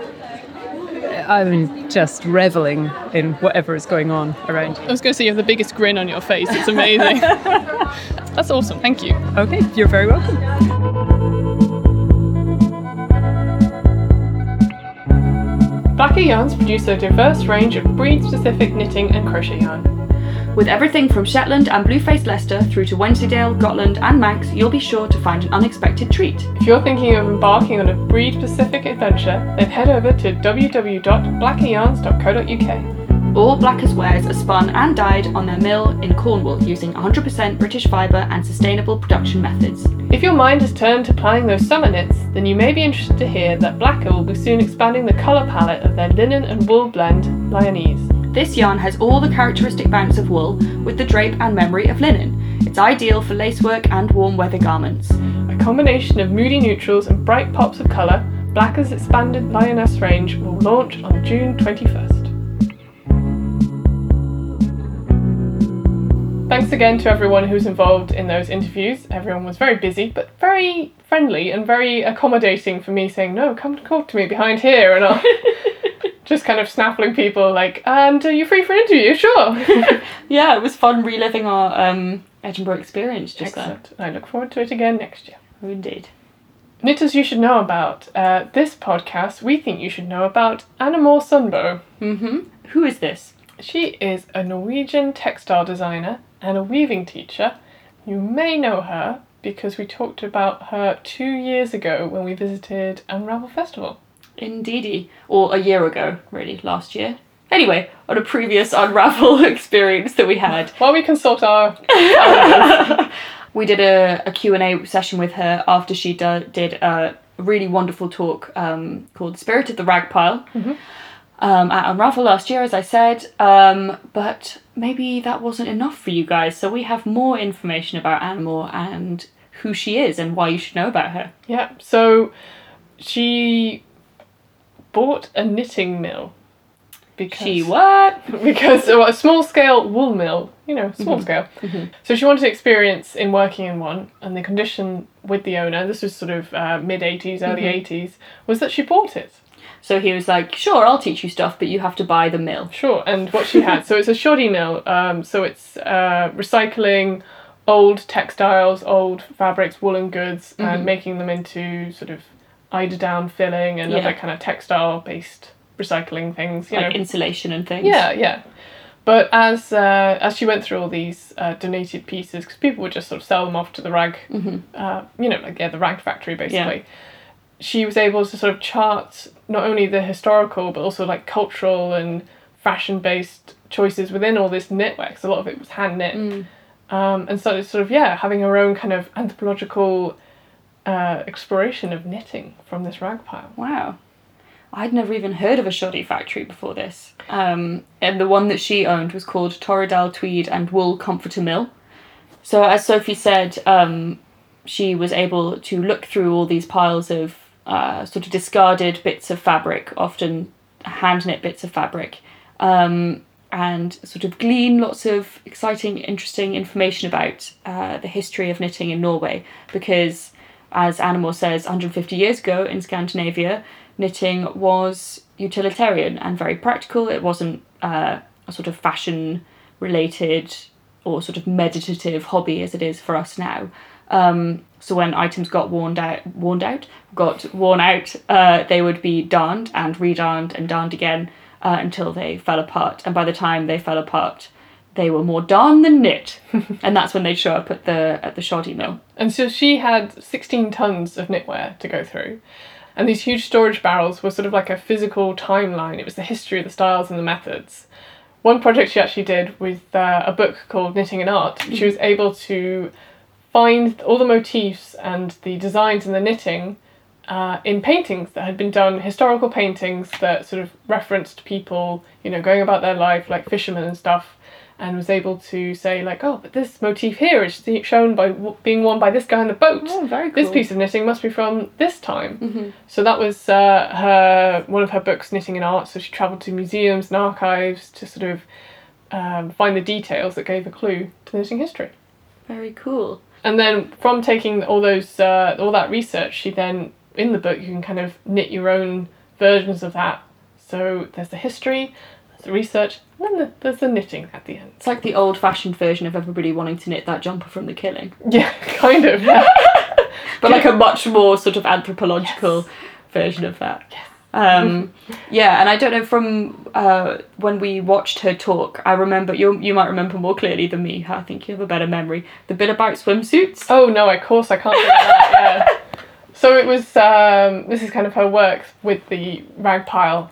reveling in whatever is going on around you. I was going to say you have the biggest grin on your face. It's amazing. That's awesome. Thank you. Okay, you're very welcome. Blacker Yarns produce a diverse range of breed-specific knitting and crochet yarn. With everything from Shetland and Blue-Faced Leicester through to Wensleydale, Gotland and Manx, you'll be sure to find an unexpected treat. If you're thinking of embarking on a breed-specific adventure, then head over to www.blackeryarns.co.uk. All Blackers wares are spun and dyed on their mill in Cornwall using 100% British fibre and sustainable production methods. If your mind has turned to planning those summer knits, then you may be interested to hear that Blacker will be soon expanding the colour palette of their linen and wool blend, Lyonese. This yarn has all the characteristic bounce of wool with the drape and memory of linen. It's ideal for lacework and warm weather garments. A combination of moody neutrals and bright pops of colour, Blacker's expanded Lioness range will launch on June 21st. Thanks again to everyone who's involved in those interviews. Everyone was very busy, but very friendly and very accommodating for me saying, no, come talk to me behind here, and I'll just kind of snaffling people like, and are you free for an interview? Sure. Yeah, it was fun reliving our Edinburgh experience just Excellent. I look forward to it again next year. Oh, indeed. Knitters you should know about. This podcast, we think you should know about Anna Moore Sundbo. Who is this? She is a Norwegian textile designer and a weaving teacher. You may know her because we talked about her 2 years ago when we visited Unravel Festival. Indeedy. Or a year ago, really, last year. Anyway, on a previous Unravel experience that we had. While we consult our we did a Q&A session with her after she did a really wonderful talk called Spirit of the Ragpile. At Unravel last year, as I said, but maybe that wasn't enough for you guys, so we have more information about Anna Moore and who she is and why you should know about her. Yeah, so she bought a knitting mill. Because a small-scale wool mill, small scale. So she wanted experience in working in one, and the condition with the owner, this was sort of mid-80s, early 80s, was that she bought it. So he was like, sure, I'll teach you stuff, but you have to buy the mill. Sure, and what she had, so it's a shoddy mill, so it's recycling old textiles, old fabrics, woolen goods, and making them into sort of eider-down filling and other kind of textile-based recycling things. Like insulation and things. Yeah. But as she went through all these donated pieces, because people would just sort of sell them off to the rag, the rag factory, basically. Yeah. She was able to sort of chart not only the historical but also like cultural and fashion-based choices within all this knitwear, because a lot of it was hand knit. And so it's sort of having her own kind of anthropological exploration of knitting from this rag pile. Wow. I'd never even heard of a shoddy factory before this. And the one that she owned was called Torridal Tweed and Wool Comforter Mill. So as Sophie said, she was able to look through all these piles of sort of discarded bits of fabric, often hand-knit bits of fabric, and sort of glean lots of exciting, interesting information about the history of knitting in Norway. Because, as Anna Moore says, 150 years ago in Scandinavia, knitting was utilitarian and very practical. It wasn't a sort of fashion-related or sort of meditative hobby as it is for us now. So when items got worn out, they would be darned and redarned and darned again until they fell apart. And by the time they fell apart, they were more darned than knit. And that's when they'd show up at the shoddy mill. And so she had 16 tons of knitwear to go through. And these huge storage barrels were sort of like a physical timeline. It was the history of the styles and the methods. One project she actually did with a book called Knitting and Art, she was able to find all the motifs and the designs and the knitting in paintings that had been done, historical paintings that sort of referenced people, going about their life, like fishermen and stuff, and was able to say, like, oh, but this motif here is shown by being worn by this guy on the boat. Oh, very cool. This piece of knitting must be from this time. Mm-hmm. So that was one of her books, Knitting and Art. So she travelled to museums and archives to sort of find the details that gave a clue to knitting history. Very cool. And then from taking all that research, she then, in the book, you can kind of knit your own versions of that. So there's the history, there's the research, and then there's the knitting at the end. It's like the old-fashioned version of everybody wanting to knit that jumper from The Killing. Yeah, kind of. Yeah. But like a much more sort of anthropological version of that. Yes. Yeah, and I don't know, from when we watched her talk, I remember, you might remember more clearly than me, I think you have a better memory, the bit about swimsuits. Oh no, of course I can't think of that, yeah. So it was, this is kind of her work with the rag pile.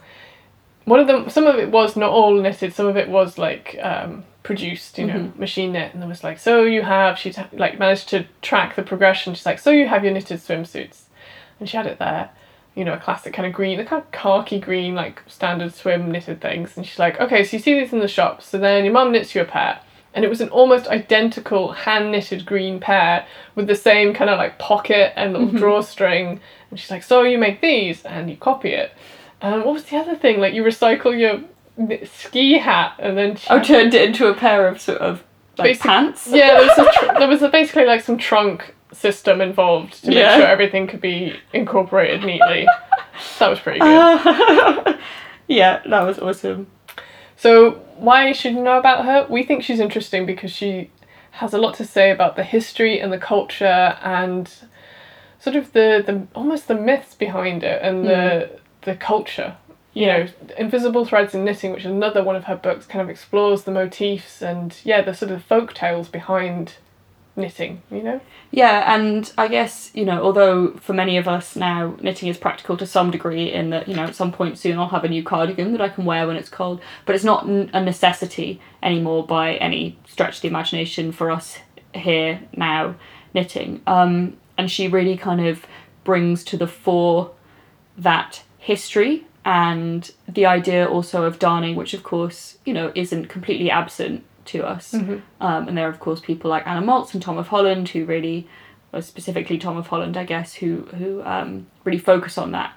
Some of it was not all knitted, some of it was like produced, machine knit, and there was like, she'd like managed to track the progression. She's like, so you have your knitted swimsuits, and she had it there, a classic kind of green, the kind of khaki green, like standard swim knitted things, and she's like, okay, so you see these in the shop, so then your mum knits you a pair, and it was an almost identical hand knitted green pair with the same kind of like pocket and little drawstring, and she's like, so you make these and you copy it. What was the other thing? Like you recycle your ski hat and then... turned it into a pair of sort of like pants? Yeah, there was basically like some trunk system involved to make sure everything could be incorporated neatly. That was pretty good. Yeah, that was awesome. So why should you know about her? We think she's interesting because she has a lot to say about the history and the culture and sort of the almost the myths behind it and the culture. Invisible Threads in Knitting, which is another one of her books, kind of explores the motifs and the sort of folk tales behind knitting, Yeah, and I guess, although for many of us now knitting is practical to some degree in that, at some point soon I'll have a new cardigan that I can wear when it's cold, but it's not a necessity anymore by any stretch of the imagination for us here now knitting. And she really kind of brings to the fore that history and the idea also of darning, which of course, isn't completely absent to us. And there are of course people like Anna Maltz and Tom of Holland who really, or specifically Tom of Holland, I guess, who really focus on that.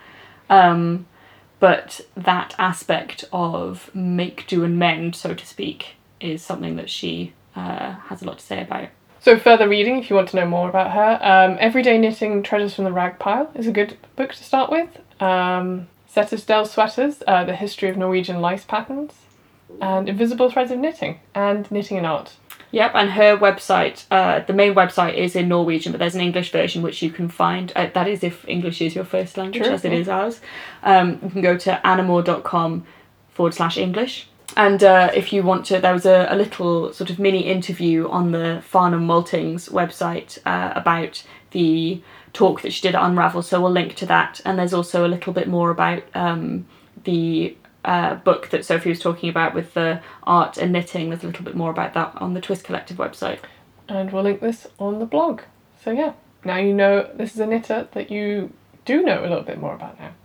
But that aspect of make, do and mend, so to speak, is something that she has a lot to say about. So further reading, if you want to know more about her, Everyday Knitting Treasures from the Rag Pile is a good book to start with. Setesdal Sweaters, The History of Norwegian Lice Patterns, and Invisible Threads of Knitting, and Knitting and Art. Yep, and her website, the main website is in Norwegian, but there's an English version which you can find. That is if English is your first language, as it is ours. You can go to anamore.com/English. And if you want to, there was a little sort of mini interview on the Farnham Maltings website about the talk that she did at Unravel, so we'll link to that. And there's also a little bit more about the book that Sophie was talking about with the art and knitting. There's a little bit more about that on the Twist Collective website. And we'll link this on the blog. So yeah, now you know this is a knitter that you do know a little bit more about now.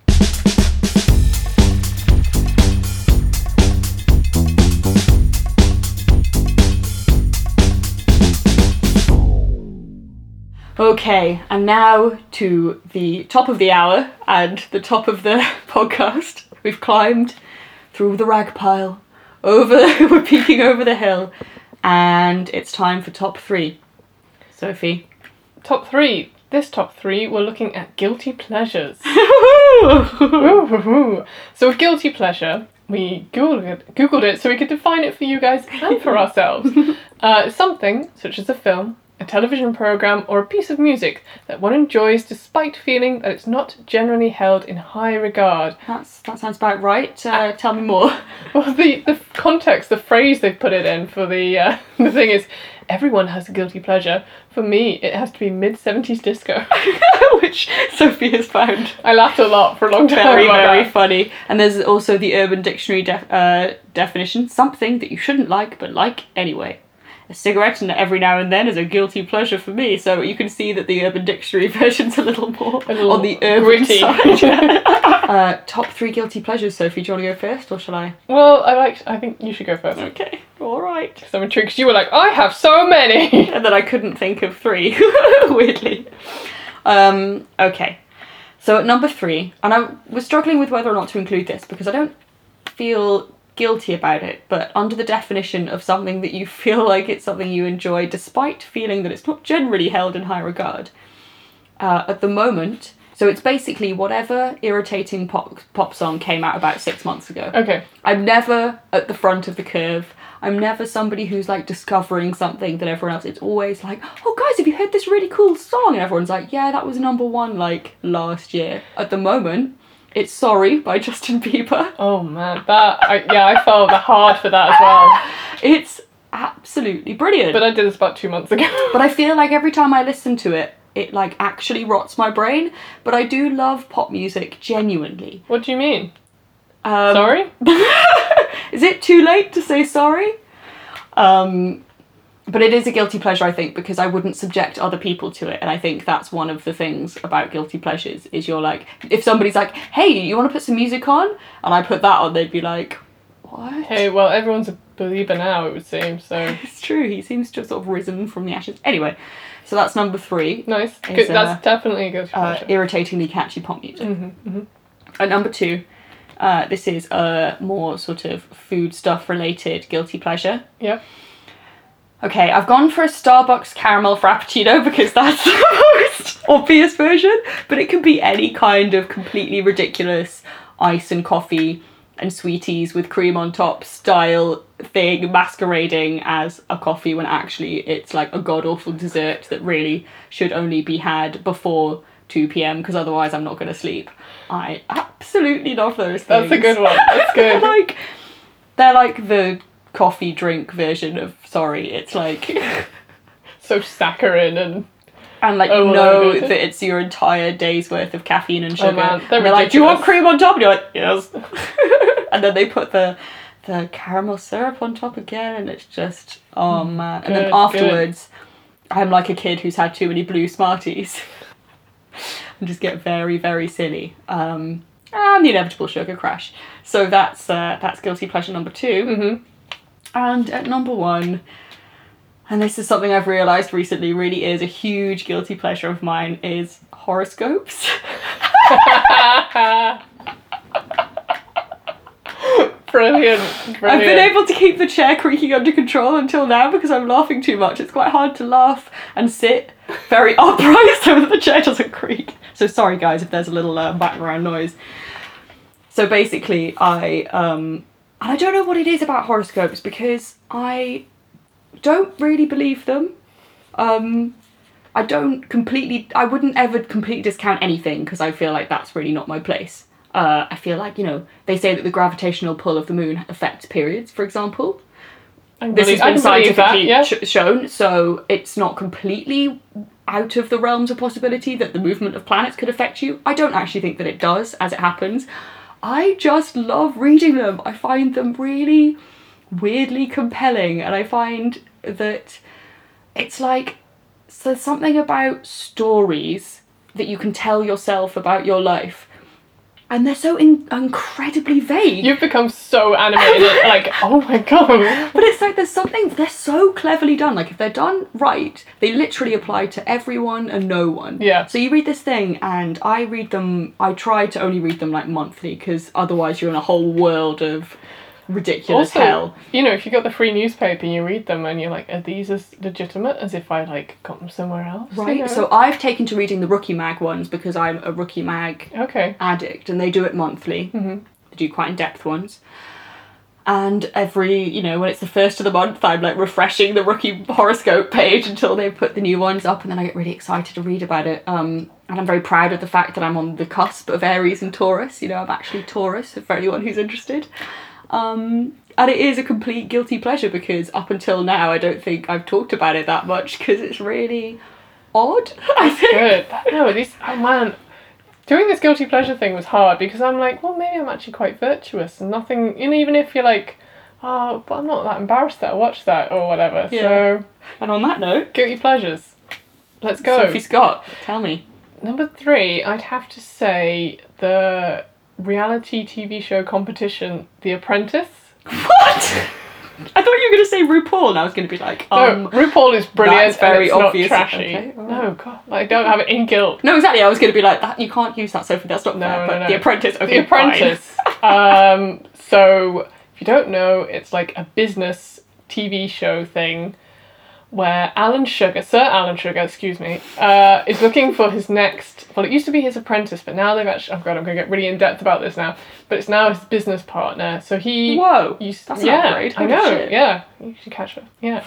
Okay, and now to the top of the hour and the top of the podcast. We've climbed through the rag pile, we're peeking over the hill, and it's time for top 3. Sophie. Top 3. This top 3, we're looking at guilty pleasures. So with guilty pleasure, we Googled it so we could define it for you guys and for ourselves. Something such as a film, a television programme, or a piece of music that one enjoys despite feeling that it's not generally held in high regard. That sounds about right. Tell me more. Well, the context, the phrase they've put it in for the thing is, everyone has a guilty pleasure. For me, it has to be mid-70s disco. Which Sophie has found. I laughed a lot for a long time. Very funny. And there's also the Urban Dictionary definition, something that you shouldn't like but like anyway. A cigarette and every now and then is a guilty pleasure for me. So you can see that the Urban Dictionary version's a little more on the urban gritty side. Top 3 guilty pleasures, Sophie. Do you want to go first or shall I? Well, I think you should go first. Okay, alright. Because I'm intrigued, because you were like, I have so many! And then I couldn't think of 3, weirdly. Okay. So at number 3, and I was struggling with whether or not to include this because I don't feel guilty about it, but under the definition of something that you feel like it's something you enjoy despite feeling that it's not generally held in high regard. At the moment, so it's basically whatever irritating pop song came out about 6 months ago. Okay. I'm never at the front of the curve. I'm never somebody who's like discovering something that everyone else. It's always like, oh guys, have you heard this really cool song? And everyone's like, yeah, that was number 1 like last year. At the moment, it's Sorry by Justin Bieber. Oh man, I felt hard for that as well. It's absolutely brilliant. But I did this about 2 months ago. But I feel like every time I listen to it, it like actually rots my brain. But I do love pop music genuinely. What do you mean? Sorry? Is it too late to say sorry? But it is a guilty pleasure, I think, because I wouldn't subject other people to it. And I think that's one of the things about guilty pleasures, is you're like, if somebody's like, hey, you want to put some music on? And I put that on, they'd be like, what? Hey, well, everyone's a believer now, it would seem, so... It's true, he seems to have sort of risen from the ashes. Anyway, so that's number 3. Nice. Good. That's definitely a guilty pleasure. Irritatingly catchy pop music. Mm-hmm. At number 2, this is a more sort of food stuff related guilty pleasure. Yeah. Okay, I've gone for a Starbucks caramel frappuccino because that's the most obvious version, but it can be any kind of completely ridiculous ice and coffee and sweeties with cream on top style thing masquerading as a coffee when actually it's like a god-awful dessert that really should only be had before 2 p.m. because otherwise I'm not going to sleep. I absolutely love those things. That's a good one. That's good. They're like the coffee drink version of Sorry. It's like so saccharine and like you know that it's your entire day's worth of caffeine and sugar. Man, they're like, do you want cream on top? And you're like, yes. And then they put the caramel syrup on top again, and it's just man. And then afterwards, I'm like a kid who's had too many blue Smarties, and just get very, very silly. And the inevitable sugar crash. So that's guilty pleasure number 2. Mm-hmm. And at number 1, and this is something I've realised recently really is a huge guilty pleasure of mine, is horoscopes. Brilliant. I've been able to keep the chair creaking under control until now because I'm laughing too much. It's quite hard to laugh and sit very upright so that the chair doesn't creak. So sorry guys if there's a little background noise. So basically I don't know what it is about horoscopes because I don't really believe them. I wouldn't ever completely discount anything because I feel like that's really not my place. I feel like, they say that the gravitational pull of the moon affects periods, for example. This has been scientifically shown, so it's not completely out of the realms of possibility that the movement of planets could affect you. I don't actually think that it does, as it happens. I just love reading them. I find them really weirdly compelling, and I find that it's like, so there's something about stories that you can tell yourself about your life, and they're so incredibly vague. You've become so animated, like, oh my god. But it's like there's something, they're so cleverly done. Like if they're done right, they literally apply to everyone and no one. Yeah. So you read this thing, and I try to only read them like monthly, because otherwise you're in a whole world of ridiculous hell. If you got the free newspaper and you read them and you're like, are these as legitimate as if I like got them somewhere else? Right. So I've taken to reading the Rookie Mag ones because I'm a Rookie Mag addict, and they do it monthly. Mm-hmm. They do quite in-depth ones. And every, when it's the first of the month, I'm like refreshing the Rookie horoscope page until they put the new ones up, and then I get really excited to read about it. And I'm very proud of the fact that I'm on the cusp of Aries and Taurus. I'm actually Taurus, for anyone who's interested. And it is a complete guilty pleasure because up until now I don't think I've talked about it that much because it's really odd. I think. Good. No, doing this guilty pleasure thing was hard because I'm like, well, maybe I'm actually quite virtuous and nothing, even if you're like, Oh, but I'm not that embarrassed that I watched that or whatever. Yeah. So, And on that note, guilty pleasures. Let's go. Sophie Scott, tell me. Number 3, I'd have to say the reality TV show competition, The Apprentice. What? I thought you were going to say RuPaul, and I was going to be like, No, RuPaul is brilliant. that's very and it's obvious. Not trashy. Okay, all right. No, God, I don't have it in guilt. No, exactly. I was going to be like, that. You can't use that, Sophie. That's not fair. But no. The Apprentice. Okay, The Apprentice. So if you don't know, it's like a business TV show thing where Sir Alan Sugar, excuse me, is looking for his next. Well, it used to be his apprentice, but now they've actually. Oh God, I'm going to get really in depth about this now. But it's now his business partner. So he. Whoa. That's an upgrade. I know. Shit. Yeah, you should catch it. Yeah.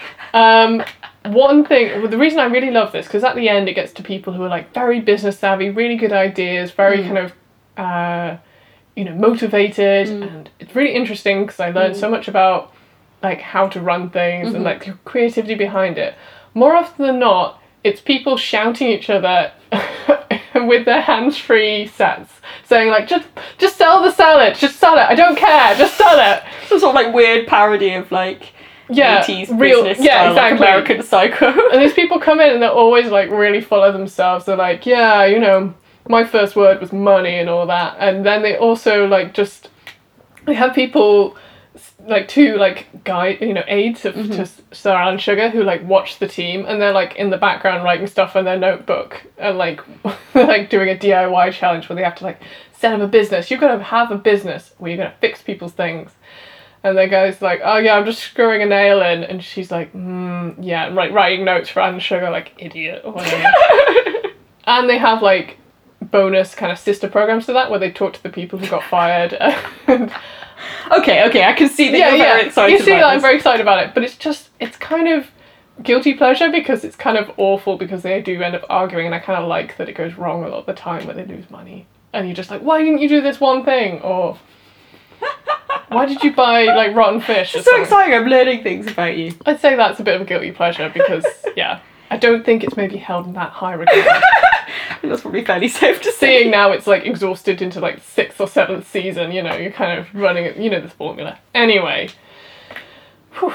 One thing, well, the reason I really love this, because at the end it gets to people who are like very business savvy, really good ideas, very kind of, motivated, and it's really interesting because I learned so much about like how to run things and like the creativity behind it. More often than not, it's people shouting at each other with their hands-free sets, saying like, just sell the salad, just sell it, I don't care, just sell it. Some sort of like weird parody of like 80s real business yeah, style, like exactly. American Psycho. And these people come in and they're always like really full of themselves. They're like, yeah, my first word was money and all that. And then they also like they have people like two like aides of to Sir Alan Sugar who like watch the team, and they're like in the background writing stuff in their notebook and like they're like doing a DIY challenge where they have to like set up a business. You've got to have a business where you're going to fix people's things. And the guy's like, oh yeah, I'm just screwing a nail in. And she's like, yeah, like writing notes for Alan Sugar, like, idiot or whatever. And they have like bonus kind of sister programs to that where they talk to the people who got fired. Okay, I can see that you're very excited You see about that I'm this. very excited about it. But it's kind of guilty pleasure because it's kind of awful because they do end up arguing, and I kind of like that it goes wrong a lot of the time where they lose money. And you're just like, why didn't you do this one thing? Or... why did you buy like rotten fish? It's so exciting, I'm learning things about you. I'd say that's a bit of a guilty pleasure because, yeah, I don't think it's maybe held in that high regard. That's probably fairly safe to say. Seeing now it's like exhausted into like 6th or 7th season, you're kind of running it, the formula. Anyway. Whew.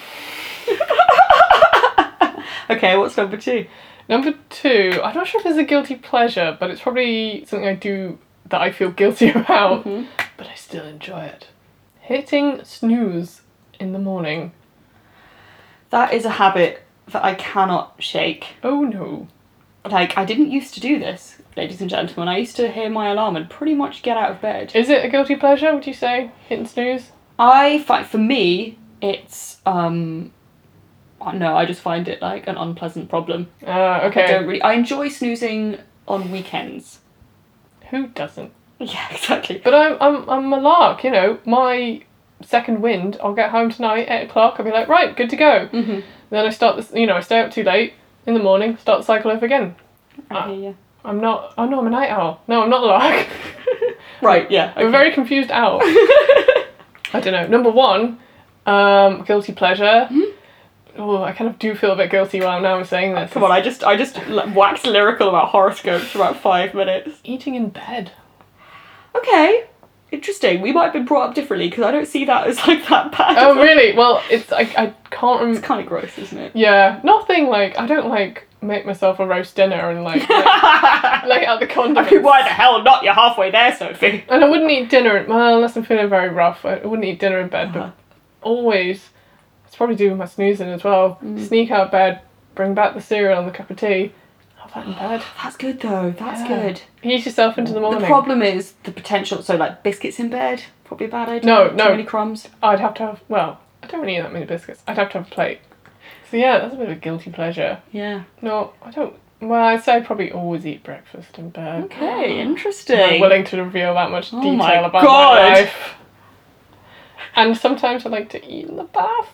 Okay, what's number 2? Number 2, I'm not sure if it's a guilty pleasure, but it's probably something I do that I feel guilty about, but I still enjoy it. Hitting snooze in the morning. That is a habit that I cannot shake. Oh no. Like, I didn't used to do this, ladies and gentlemen. I used to hear my alarm and pretty much get out of bed. Is it a guilty pleasure, would you say, hitting snooze? I find, for me, it's, no, I just find it like an unpleasant problem. Okay. I enjoy snoozing on weekends. Who doesn't? Yeah, exactly. But I'm a lark, my second wind, I'll get home tonight, 8 o'clock, I'll be like, right, good to go. Mm-hmm. Then I start this, I stay up too late in the morning, start the cycle over again. I hear you. I'm not, oh no, I'm a night owl. No, I'm not a lark. Right, yeah. Okay. I'm a very confused owl. I don't know. Number 1, guilty pleasure. Oh, I kind of do feel a bit guilty while now I'm saying this. Come on, I just waxed lyrical about horoscopes for about 5 minutes. Eating in bed. Okay, interesting. We might have been brought up differently because I don't see that as like that bad. Oh really? Well, it's I can't remember. It's kind of gross, isn't it? Yeah, nothing like I don't like make myself a roast dinner and like lay out the condiments. I mean, why the hell not? You're halfway there, Sophie. And I wouldn't eat dinner unless I'm feeling very rough. I wouldn't eat dinner in bed, but always. It's probably due with my snoozing as well. Sneak out of bed, bring back the cereal and the cup of tea. Have that in bed. That's good though. That's good. Ease yourself into the morning. The problem is the potential. So like biscuits in bed, probably a bad idea. No. Too many crumbs. I'd have to have. Well, I don't really eat that many biscuits. I'd have to have a plate. So yeah, that's a bit of a guilty pleasure. Yeah. No, I don't. Well, I'd say I probably always eat breakfast in bed. Okay, interesting. I'm willing to reveal that much detail my about God. my life. And sometimes I like to eat in the bath.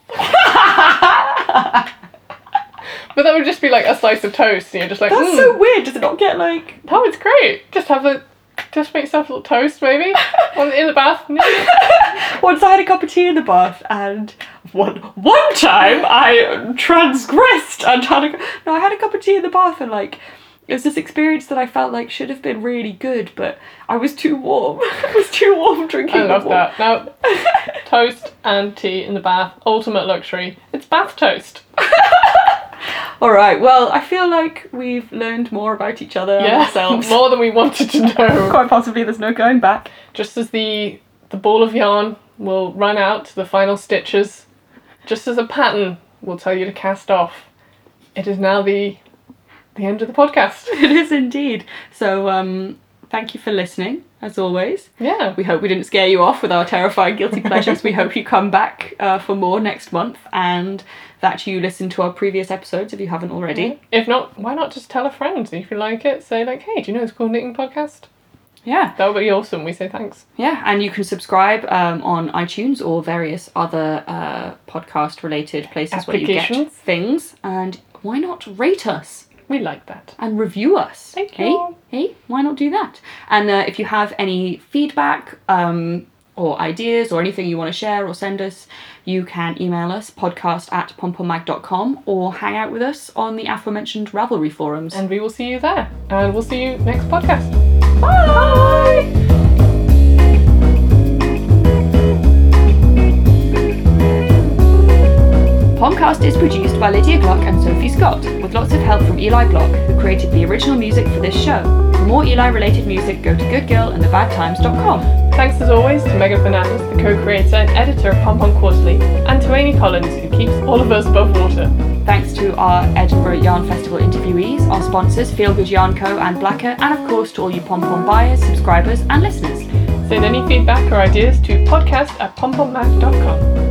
But that would just be like a slice of toast, and you're just like, That's so weird. Does it not get like? No, it's great. Just make yourself a little toast, maybe, in the bath. Once I had a cup of tea in the bath, and one time I transgressed and I had a cup of tea in the bath, and like it was this experience that I felt like should have been really good, but I was too warm. I was too warm drinking. I love that. Now, toast and tea in the bath. Ultimate luxury. It's bath toast. All right, well, I feel like we've learned more about each other and ourselves. More than we wanted to know. Quite possibly there's no going back. Just as the ball of yarn will run out to the final stitches, just as a pattern will tell you to cast off, it is now the end of the podcast. It is indeed. So thank you for listening, as always. Yeah. We hope we didn't scare you off with our terrifying guilty pleasures. We hope you come back for more next month, and that you listen to our previous episodes if you haven't already. Yeah. If not, why not just tell a friend? If you like it, say like, hey, do you know it's called Knitting Podcast? Yeah. That would be awesome. We say thanks. Yeah, and you can subscribe on iTunes or various other podcast-related places where you get things. And why not rate us? We like that. And review us. Thank you. Hey, why not do that? And if you have any feedback or ideas or anything you want to share or send us, you can email us, podcast@pompommag.com, or hang out with us on the aforementioned Ravelry forums. And we will see you there. And we'll see you next podcast. Bye! Pomcast is produced by Lydia Glock and Sophie Scott, with lots of help from Eli Glock, who created the original music for this show. For more Eli-related music, go to goodgirlandthebadtimes.com. Thanks as always to Megan Fernandez, the co-creator and editor of Pom Pom Quarterly, and to Amy Collins, who keeps all of us above water. Thanks to our Edinburgh Yarn Festival interviewees, our sponsors Feel Good Yarn Co. and Blacker, and of course to all you Pom Pom buyers, subscribers and listeners. Send any feedback or ideas to podcast@pompommag.com.